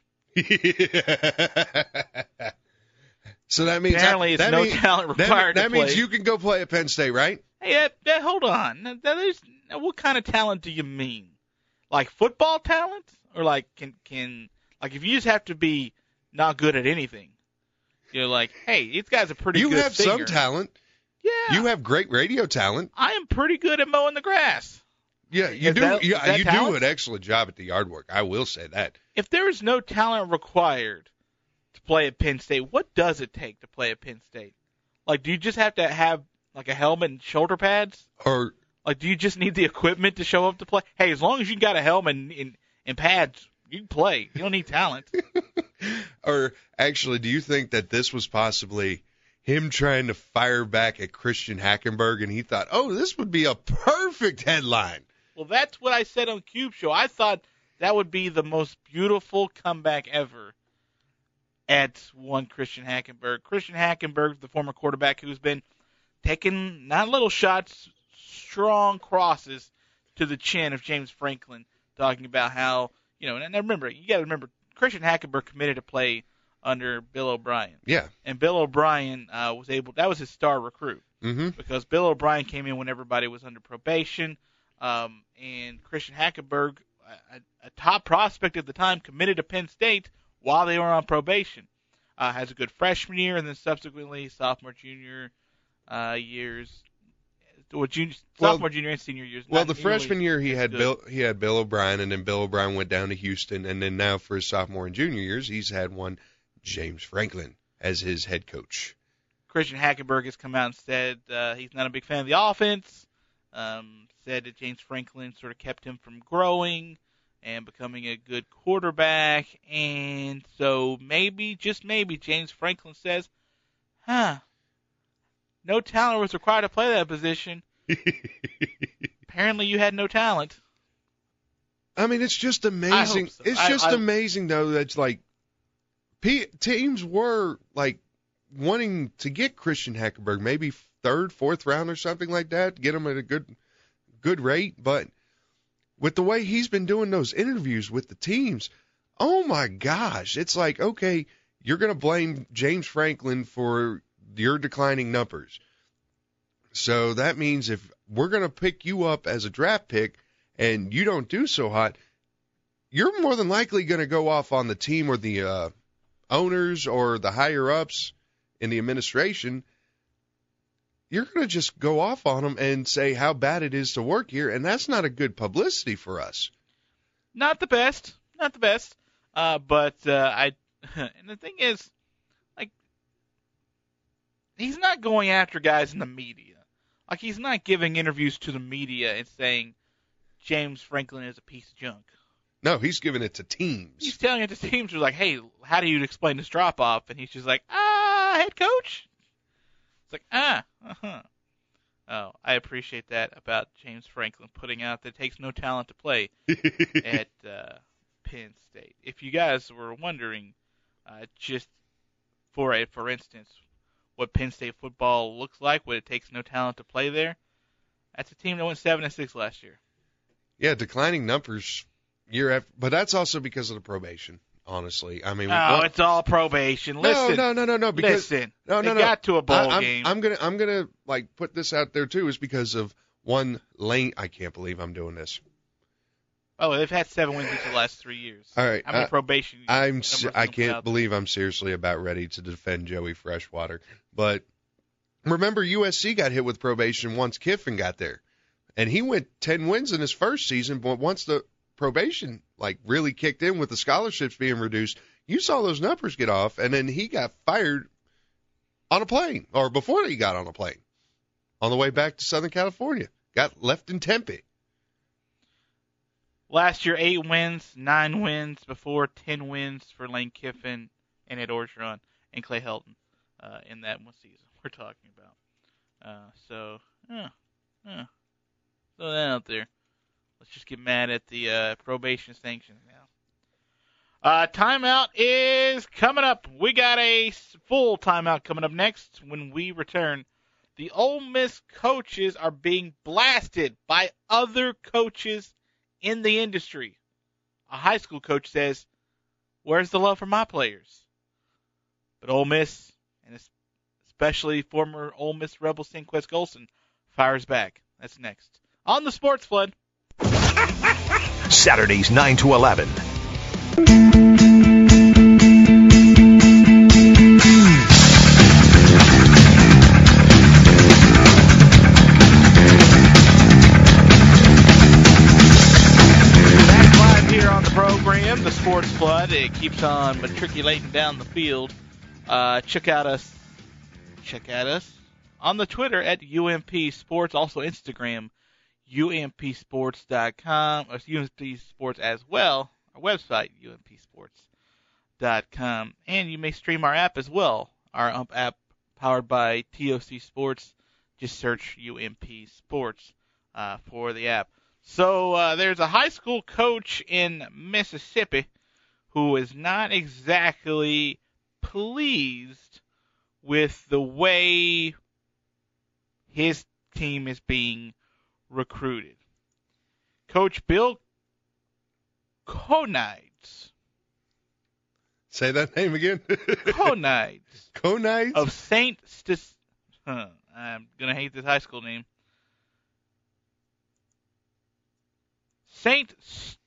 So that means apparently it's no talent required. That means you can go play at Penn State, right? Hey, hold on. What kind of talent do you mean? Like football talent, or like can like if you just have to be not good at anything? You're like, hey, these guys are pretty good. You have singer. some talent. Yeah. You have great radio talent. I am pretty good at mowing the grass. Yeah, you do. You do an excellent job at the yard work. I will say that. If there is no talent required to play at Penn State, what does it take to play at Penn State? Like, do you just have to have like a helmet and shoulder pads? Or like, do you just need the equipment to show up to play? Hey, as long as you got a helmet and pads, you can play. You don't need talent. Or actually, do you think that this was possibly him trying to fire back at Christian Hackenberg, and he thought, oh, this would be a perfect headline? Well, that's what I said on Cube Show. I thought that would be the most beautiful comeback ever at one Christian Hackenberg. Christian Hackenberg, the former quarterback who's been taking not little shots, strong crosses to the chin of James Franklin, talking about how, and remember, you got to remember, Christian Hackenberg committed to play under Bill O'Brien. Yeah. And Bill O'Brien that was his star recruit. Mm-hmm. Because Bill O'Brien came in when everybody was under probation. And Christian Hackenberg, a top prospect at the time, committed to Penn State while they were on probation. Has a good freshman year, and then subsequently sophomore, junior years. Sophomore, junior, and senior years. Well, the freshman year he had Bill O'Brien, and then Bill O'Brien went down to Houston, and then now for his sophomore and junior years, he's had one James Franklin as his head coach. Christian Hackenberg has come out and said he's not a big fan of the offense. Said that James Franklin sort of kept him from growing and becoming a good quarterback. And so maybe, just maybe, James Franklin says, no talent was required to play that position. Apparently you had no talent. I mean, it's just amazing. So. It's just amazing, though, that's like teams were like wanting to get Christian Hackenberg, maybe third, fourth round or something like that, to get him at a good rate. But with the way he's been doing those interviews with the teams, oh my gosh, it's like, okay, you're going to blame James Franklin for your declining numbers. So that means if we're going to pick you up as a draft pick and you don't do so hot, you're more than likely going to go off on the team or the owners or the higher-ups in the administration. You're going to just go off on them and say how bad it is to work here, and that's not a good publicity for us. Not the best. But and the thing is, like, he's not going after guys in the media. Like, he's not giving interviews to the media and saying James Franklin is a piece of junk. No, he's giving it to teams. He's telling it to teams who's like, hey, how do you explain this drop-off? And he's just like, head coach? It's like, uh-huh. Oh, I appreciate that about James Franklin putting out that it takes no talent to play at Penn State. If you guys were wondering, just for instance, what Penn State football looks like, what it takes no talent to play there, that's a team that went 7-6 last year. Yeah, declining numbers year after, but that's also because of the probation. Honestly, I mean, it's all probation. Listen, no. Because they got to a bowl game. I'm gonna like put this out there too, is because of one lane. I can't believe I'm doing this. Oh, they've had 7 wins each of the last 3 years. All right, I mean, probation. I can't believe I'm seriously about ready to defend Joey Freshwater. But remember, USC got hit with probation once Kiffin got there, and he went 10 wins in his first season. But once the probation like really kicked in with the scholarships being reduced, you saw those numbers get off, and then he got fired on a plane, or before he got on a plane, on the way back to Southern California. Got left in Tempe. Last year, 8 wins, 9 wins before, 10 wins for Lane Kiffin and Ed Orgeron and Clay Helton in that one season we're talking about. So that out there. Let's just get mad at the probation sanctions now. Timeout is coming up. We got a full timeout coming up next. When we return, the Ole Miss coaches are being blasted by other coaches in the industry. A high school coach says, "Where's the love for my players?" But Ole Miss, and especially former Ole Miss Rebel Sinquest Golson, fires back. That's next on the Sports Flood. Saturdays 9 to 11. Back live here on the program, the Sports Flood. It keeps on matriculating down the field. Check out us on the Twitter at UMP Sports, also Instagram. UMPsports.com, or UMP Sports as well, our website, UMPsports.com. And you may stream our app as well, our UMP app powered by TOC Sports. Just search UMP Sports for the app. So there's a high school coach in Mississippi who is not exactly pleased with the way his team is being recruited. Coach Bill Konides. Say that name again. Konides of St. I'm gonna hate this high school name. St.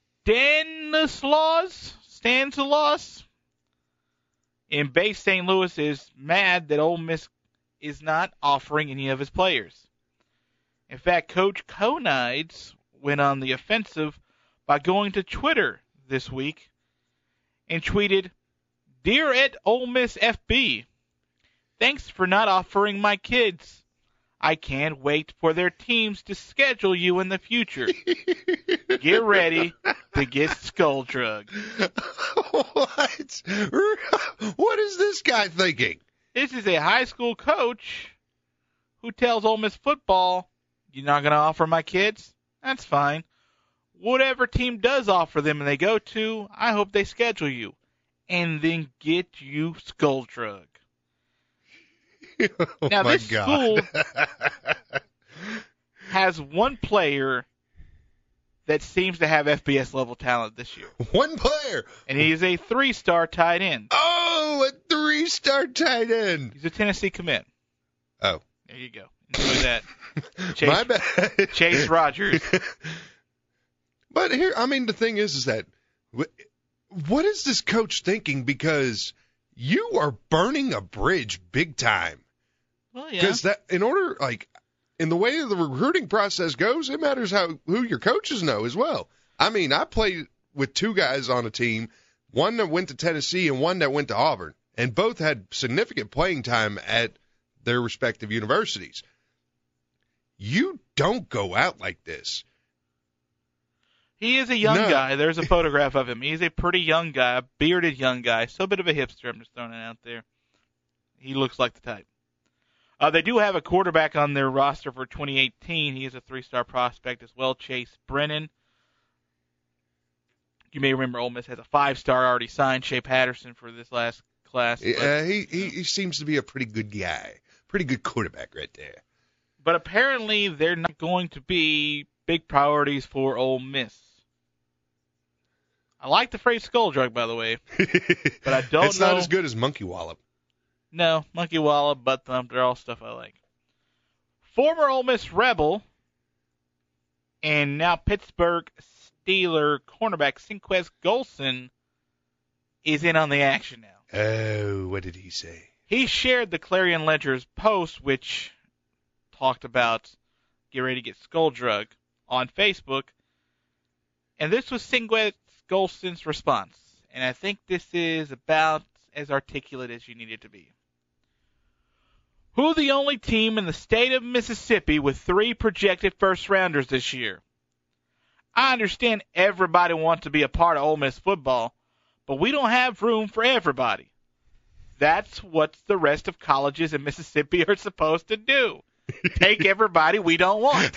Stanislaus in base St. Louis is mad that Ole Miss is not offering any of his players. In fact, Coach Konides went on the offensive by going to Twitter this week and tweeted, "Dear at Ole Miss FB, thanks for not offering my kids. I can't wait for their teams to schedule you in the future. Get ready to get skull drugged." What? What is this guy thinking? This is a high school coach who tells Ole Miss football, "You're not going to offer my kids? That's fine. Whatever team does offer them and they go to, I hope they schedule you. And then get you skull drug." Oh now, my this God. school has one player that seems to have FBS level talent this year. One player. And he is a 3-star tight end. Oh, a 3-star tight end. He's a Tennessee commit. Oh. There you go. Enjoy that. My bad. Chase Rogers. But here, I mean, the thing is that what is this coach thinking? Because you are burning a bridge big time. Well, yeah. Because that, in order, like, in the way the recruiting process goes, it matters who your coaches know as well. I mean, I played with two guys on a team, one that went to Tennessee and one that went to Auburn, and both had significant playing time at their respective universities. You don't go out like this. He is a young guy. There's a photograph of him. He's a pretty young guy, a bearded young guy, so a bit of a hipster. I'm just throwing it out there. He looks like the type. They do have a quarterback on their roster for 2018. He is a 3-star prospect as well, Chase Brennan. You may remember Ole Miss has a 5-star already signed, Shea Patterson, for this last class. He seems to be a pretty good guy, pretty good quarterback right there. But apparently they're not going to be big priorities for Ole Miss. I like the phrase skull drug, by the way, but I don't know. It's not as good as monkey wallop. No, monkey wallop, butt thump, they're all stuff I like. Former Ole Miss Rebel and now Pittsburgh Steeler cornerback Sinquez Golson is in on the action now. Oh, what did he say? He shared the Clarion Ledger's post, which talked about get ready to get skull drug, on Facebook. And this was Sinquez Golson's response. And I think this is about as articulate as you need it to be. Who the only team in the state of Mississippi with 3 projected first-rounders this year? I understand everybody wants to be a part of Ole Miss football, but we don't have room for everybody. That's what the rest of colleges in Mississippi are supposed to do. Take everybody we don't want.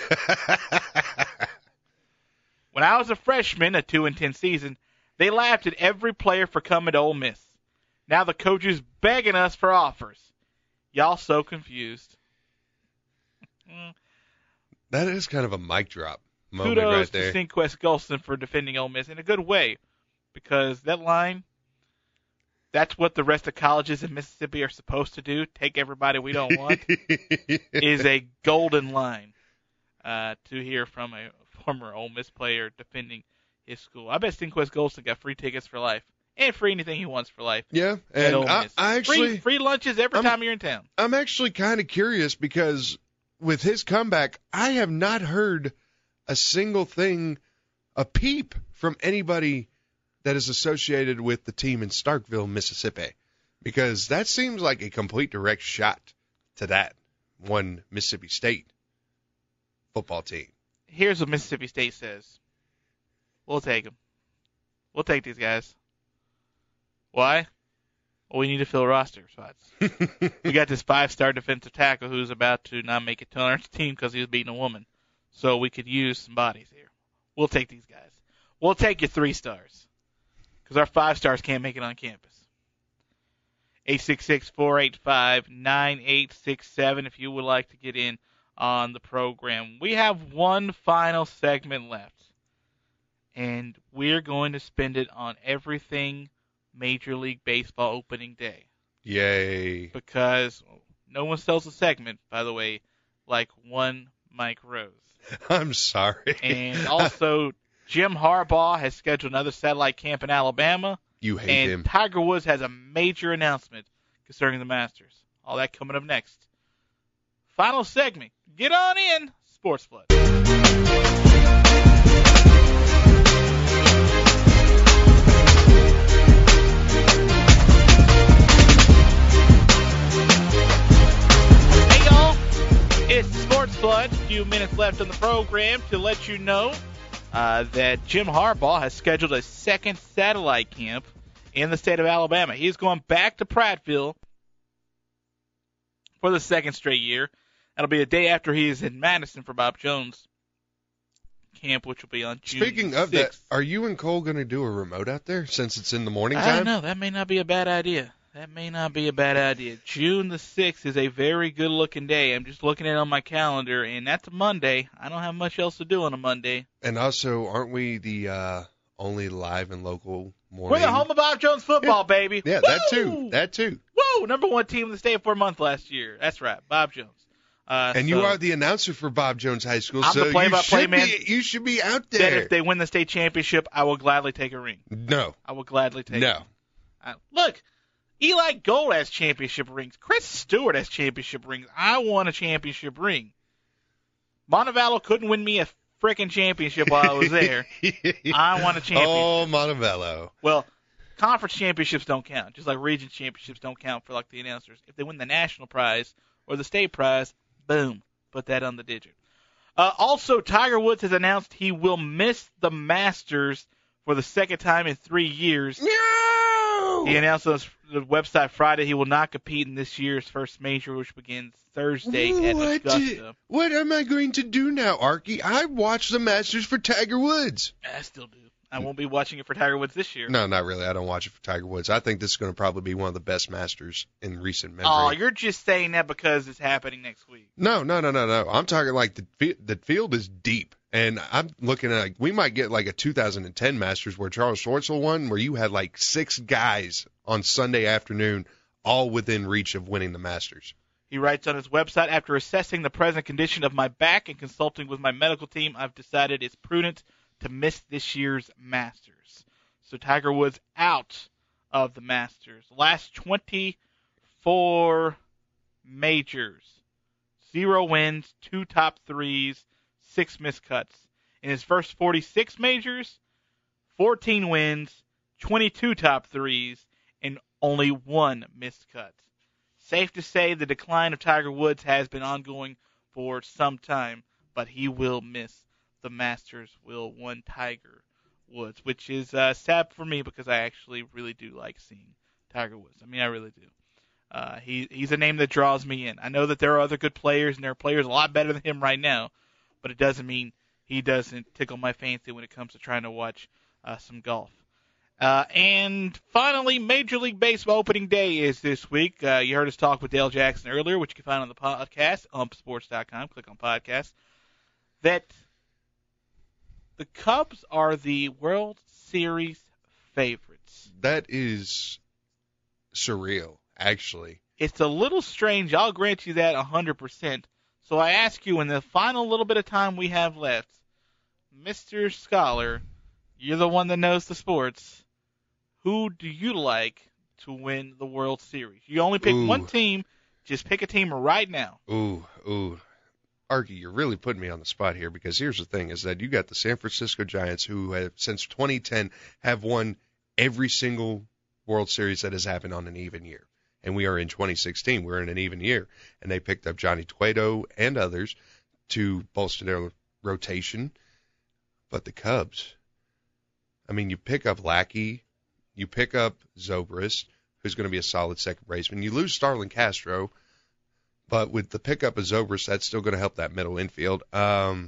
When I was a freshman, a 2-10 season, they laughed at every player for coming to Ole Miss. Now the coach is begging us for offers. Y'all so confused. That is kind of a mic drop moment Kudos right there. to Sinquez Golson for defending Ole Miss in a good way, because that line, that's what the rest of colleges in Mississippi are supposed to do. Take everybody we don't want is a golden line to hear from a former Ole Miss player defending his school. I bet Sinquez Golson got free tickets for life. And free anything he wants for life. Yeah, and I actually free lunches every time you're in town. I'm actually kind of curious because with his comeback, I have not heard a single thing, a peep from anybody that is associated with the team in Starkville, Mississippi, because that seems like a complete direct shot to that one Mississippi State football team. Here's what Mississippi State says. We'll take them. We'll take these guys. Why? Well, we need to fill roster spots. We got this 5-star defensive tackle who's about to not make it to our team because he was beating a woman. So we could use some bodies here. We'll take these guys. We'll take your 3 stars because our 5 stars can't make it on campus. 866-485-9867 if you would like to get in on the program. We have one final segment left, and we're going to spend it on everything Major League Baseball opening day. Yay. Because no one sells a segment, by the way, like one Mike Rose. I'm sorry. And also, Jim Harbaugh has scheduled another satellite camp in Alabama. You hate him. And Tiger Woods has a major announcement concerning the Masters. All that coming up next. Final segment. Get on in, Sports Flood. It's Sports Flood. A few minutes left on the program to let you know that Jim Harbaugh has scheduled a second satellite camp in the state of Alabama. He's going back to Prattville for the second straight year. That'll be a day after he is in Madison for Bob Jones camp, which will be on June 6th. Speaking of that, are you and Cole going to do a remote out there since it's in the morning time? I don't know. That may not be a bad idea. June the 6th is a very good-looking day. I'm just looking at it on my calendar, and that's a Monday. I don't have much else to do on a Monday. And also, aren't we the only live and local morning. We're the home of Bob Jones football, baby. Yeah, Woo! that too. Woo! #1 team in the state for a month last year. That's right, Bob Jones. And you are the announcer for Bob Jones High School, I'm so the play-by-play man. You should be out That there. if they win the state championship, I will gladly take a ring. No. I will gladly take No. it. Look, Eli Gold has championship rings. Chris Stewart has championship rings. I want a championship ring. Montevallo couldn't win me a freaking championship while I was there. I want a championship. Oh, Montevallo. Well, conference championships don't count, just like region championships don't count for like the announcers. If they win the national prize or the state prize, boom, put that on the digit. Also, Tiger Woods has announced he will miss the Masters for the second time in 3 years. No! He announced on the website Friday he will not compete in this year's first major, which begins Thursday at Augusta. What am I going to do now, Arky? I watch the Masters for Tiger Woods. I still do. I won't be watching it for Tiger Woods this year. No, not really. I don't watch it for Tiger Woods. I think this is going to probably be one of the best Masters in recent memory. Oh, you're just saying that because it's happening next week. No. I'm talking like the field is deep. And I'm looking at, like, we might get like a 2010 Masters where Charles Schwartzel won, where you had like 6 guys on Sunday afternoon all within reach of winning the Masters. He writes on his website, after assessing the present condition of my back and consulting with my medical team, I've decided it's prudent to miss this year's Masters. So Tiger Woods out of the Masters. Last 24 majors. 0 wins, 2 top 3s, 6 miscuts. In his first 46 majors, 14 wins, 22 top 3s, and only 1 missed cut. Safe to say the decline of Tiger Woods has been ongoing for some time, but he will miss the Masters, will one Tiger Woods, which is sad for me because I actually really do like seeing Tiger Woods. I mean, I really do. He's a name that draws me in. I know that there are other good players, and there are players a lot better than him right now, but it doesn't mean he doesn't tickle my fancy when it comes to trying to watch some golf. And finally, Major League Baseball opening day is this week. You heard us talk with Dale Jackson earlier, which you can find on the podcast, umpsports.com. Click on podcast. That the Cubs are the World Series favorites. That is surreal, actually. It's a little strange. I'll grant you that 100%. So I ask you, in the final little bit of time we have left, Mr. Scholar, you're the one that knows the sports. Who do you like to win the World Series? You only pick one team. Just pick a team right now. Ooh. Arky, you're really putting me on the spot here, because here's the thing, is that you got the San Francisco Giants, who have, since 2010, have won every single World Series that has happened on an even year. And we are in 2016. We're in an even year. And they picked up Johnny Cueto and others to bolster their rotation. But the Cubs, I mean, you pick up Lackey, you pick up Zobrist, who's going to be a solid second baseman. You lose Starlin Castro, but with the pickup of Zobrist, that's still going to help that middle infield. I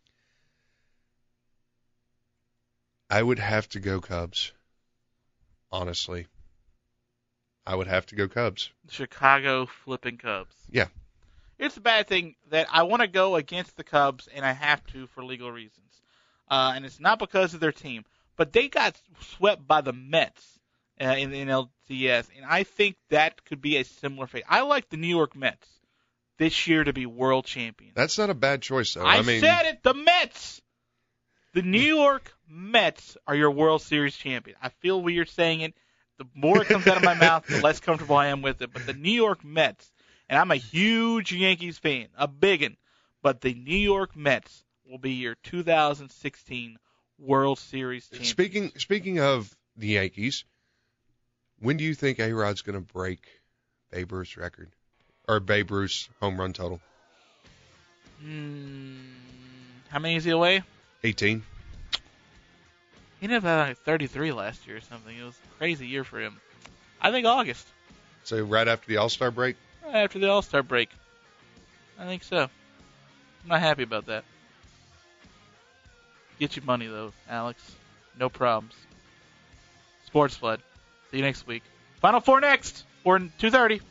would have to go Cubs, honestly. I would have to go Cubs. Chicago flipping Cubs. Yeah. It's a bad thing that I want to go against the Cubs, and I have to for legal reasons. And it's not because of their team, but they got swept by the Mets in LCS, and I think that could be a similar fate. I like the New York Mets this year to be world champions. That's not a bad choice, though. I said it, the Mets. The New York Mets are your World Series champion. I feel weird saying it. The more it comes out of my mouth, the less comfortable I am with it. But the New York Mets, and I'm a huge Yankees fan, a big one, but the New York Mets will be your 2016 World Series champion. Speaking of the Yankees, when do you think A-Rod's going to break Babe Ruth's record? Or Babe Ruth's home run total? How many is he away? 18. He ended up having like 33 last year or something. It was a crazy year for him. I think August. So right after the All-Star break? Right after the All-Star break. I think so. I'm not happy about that. Get your money, though, Alex. No problems. Sports Flood. See you next week. Final Four next. Or 2:30.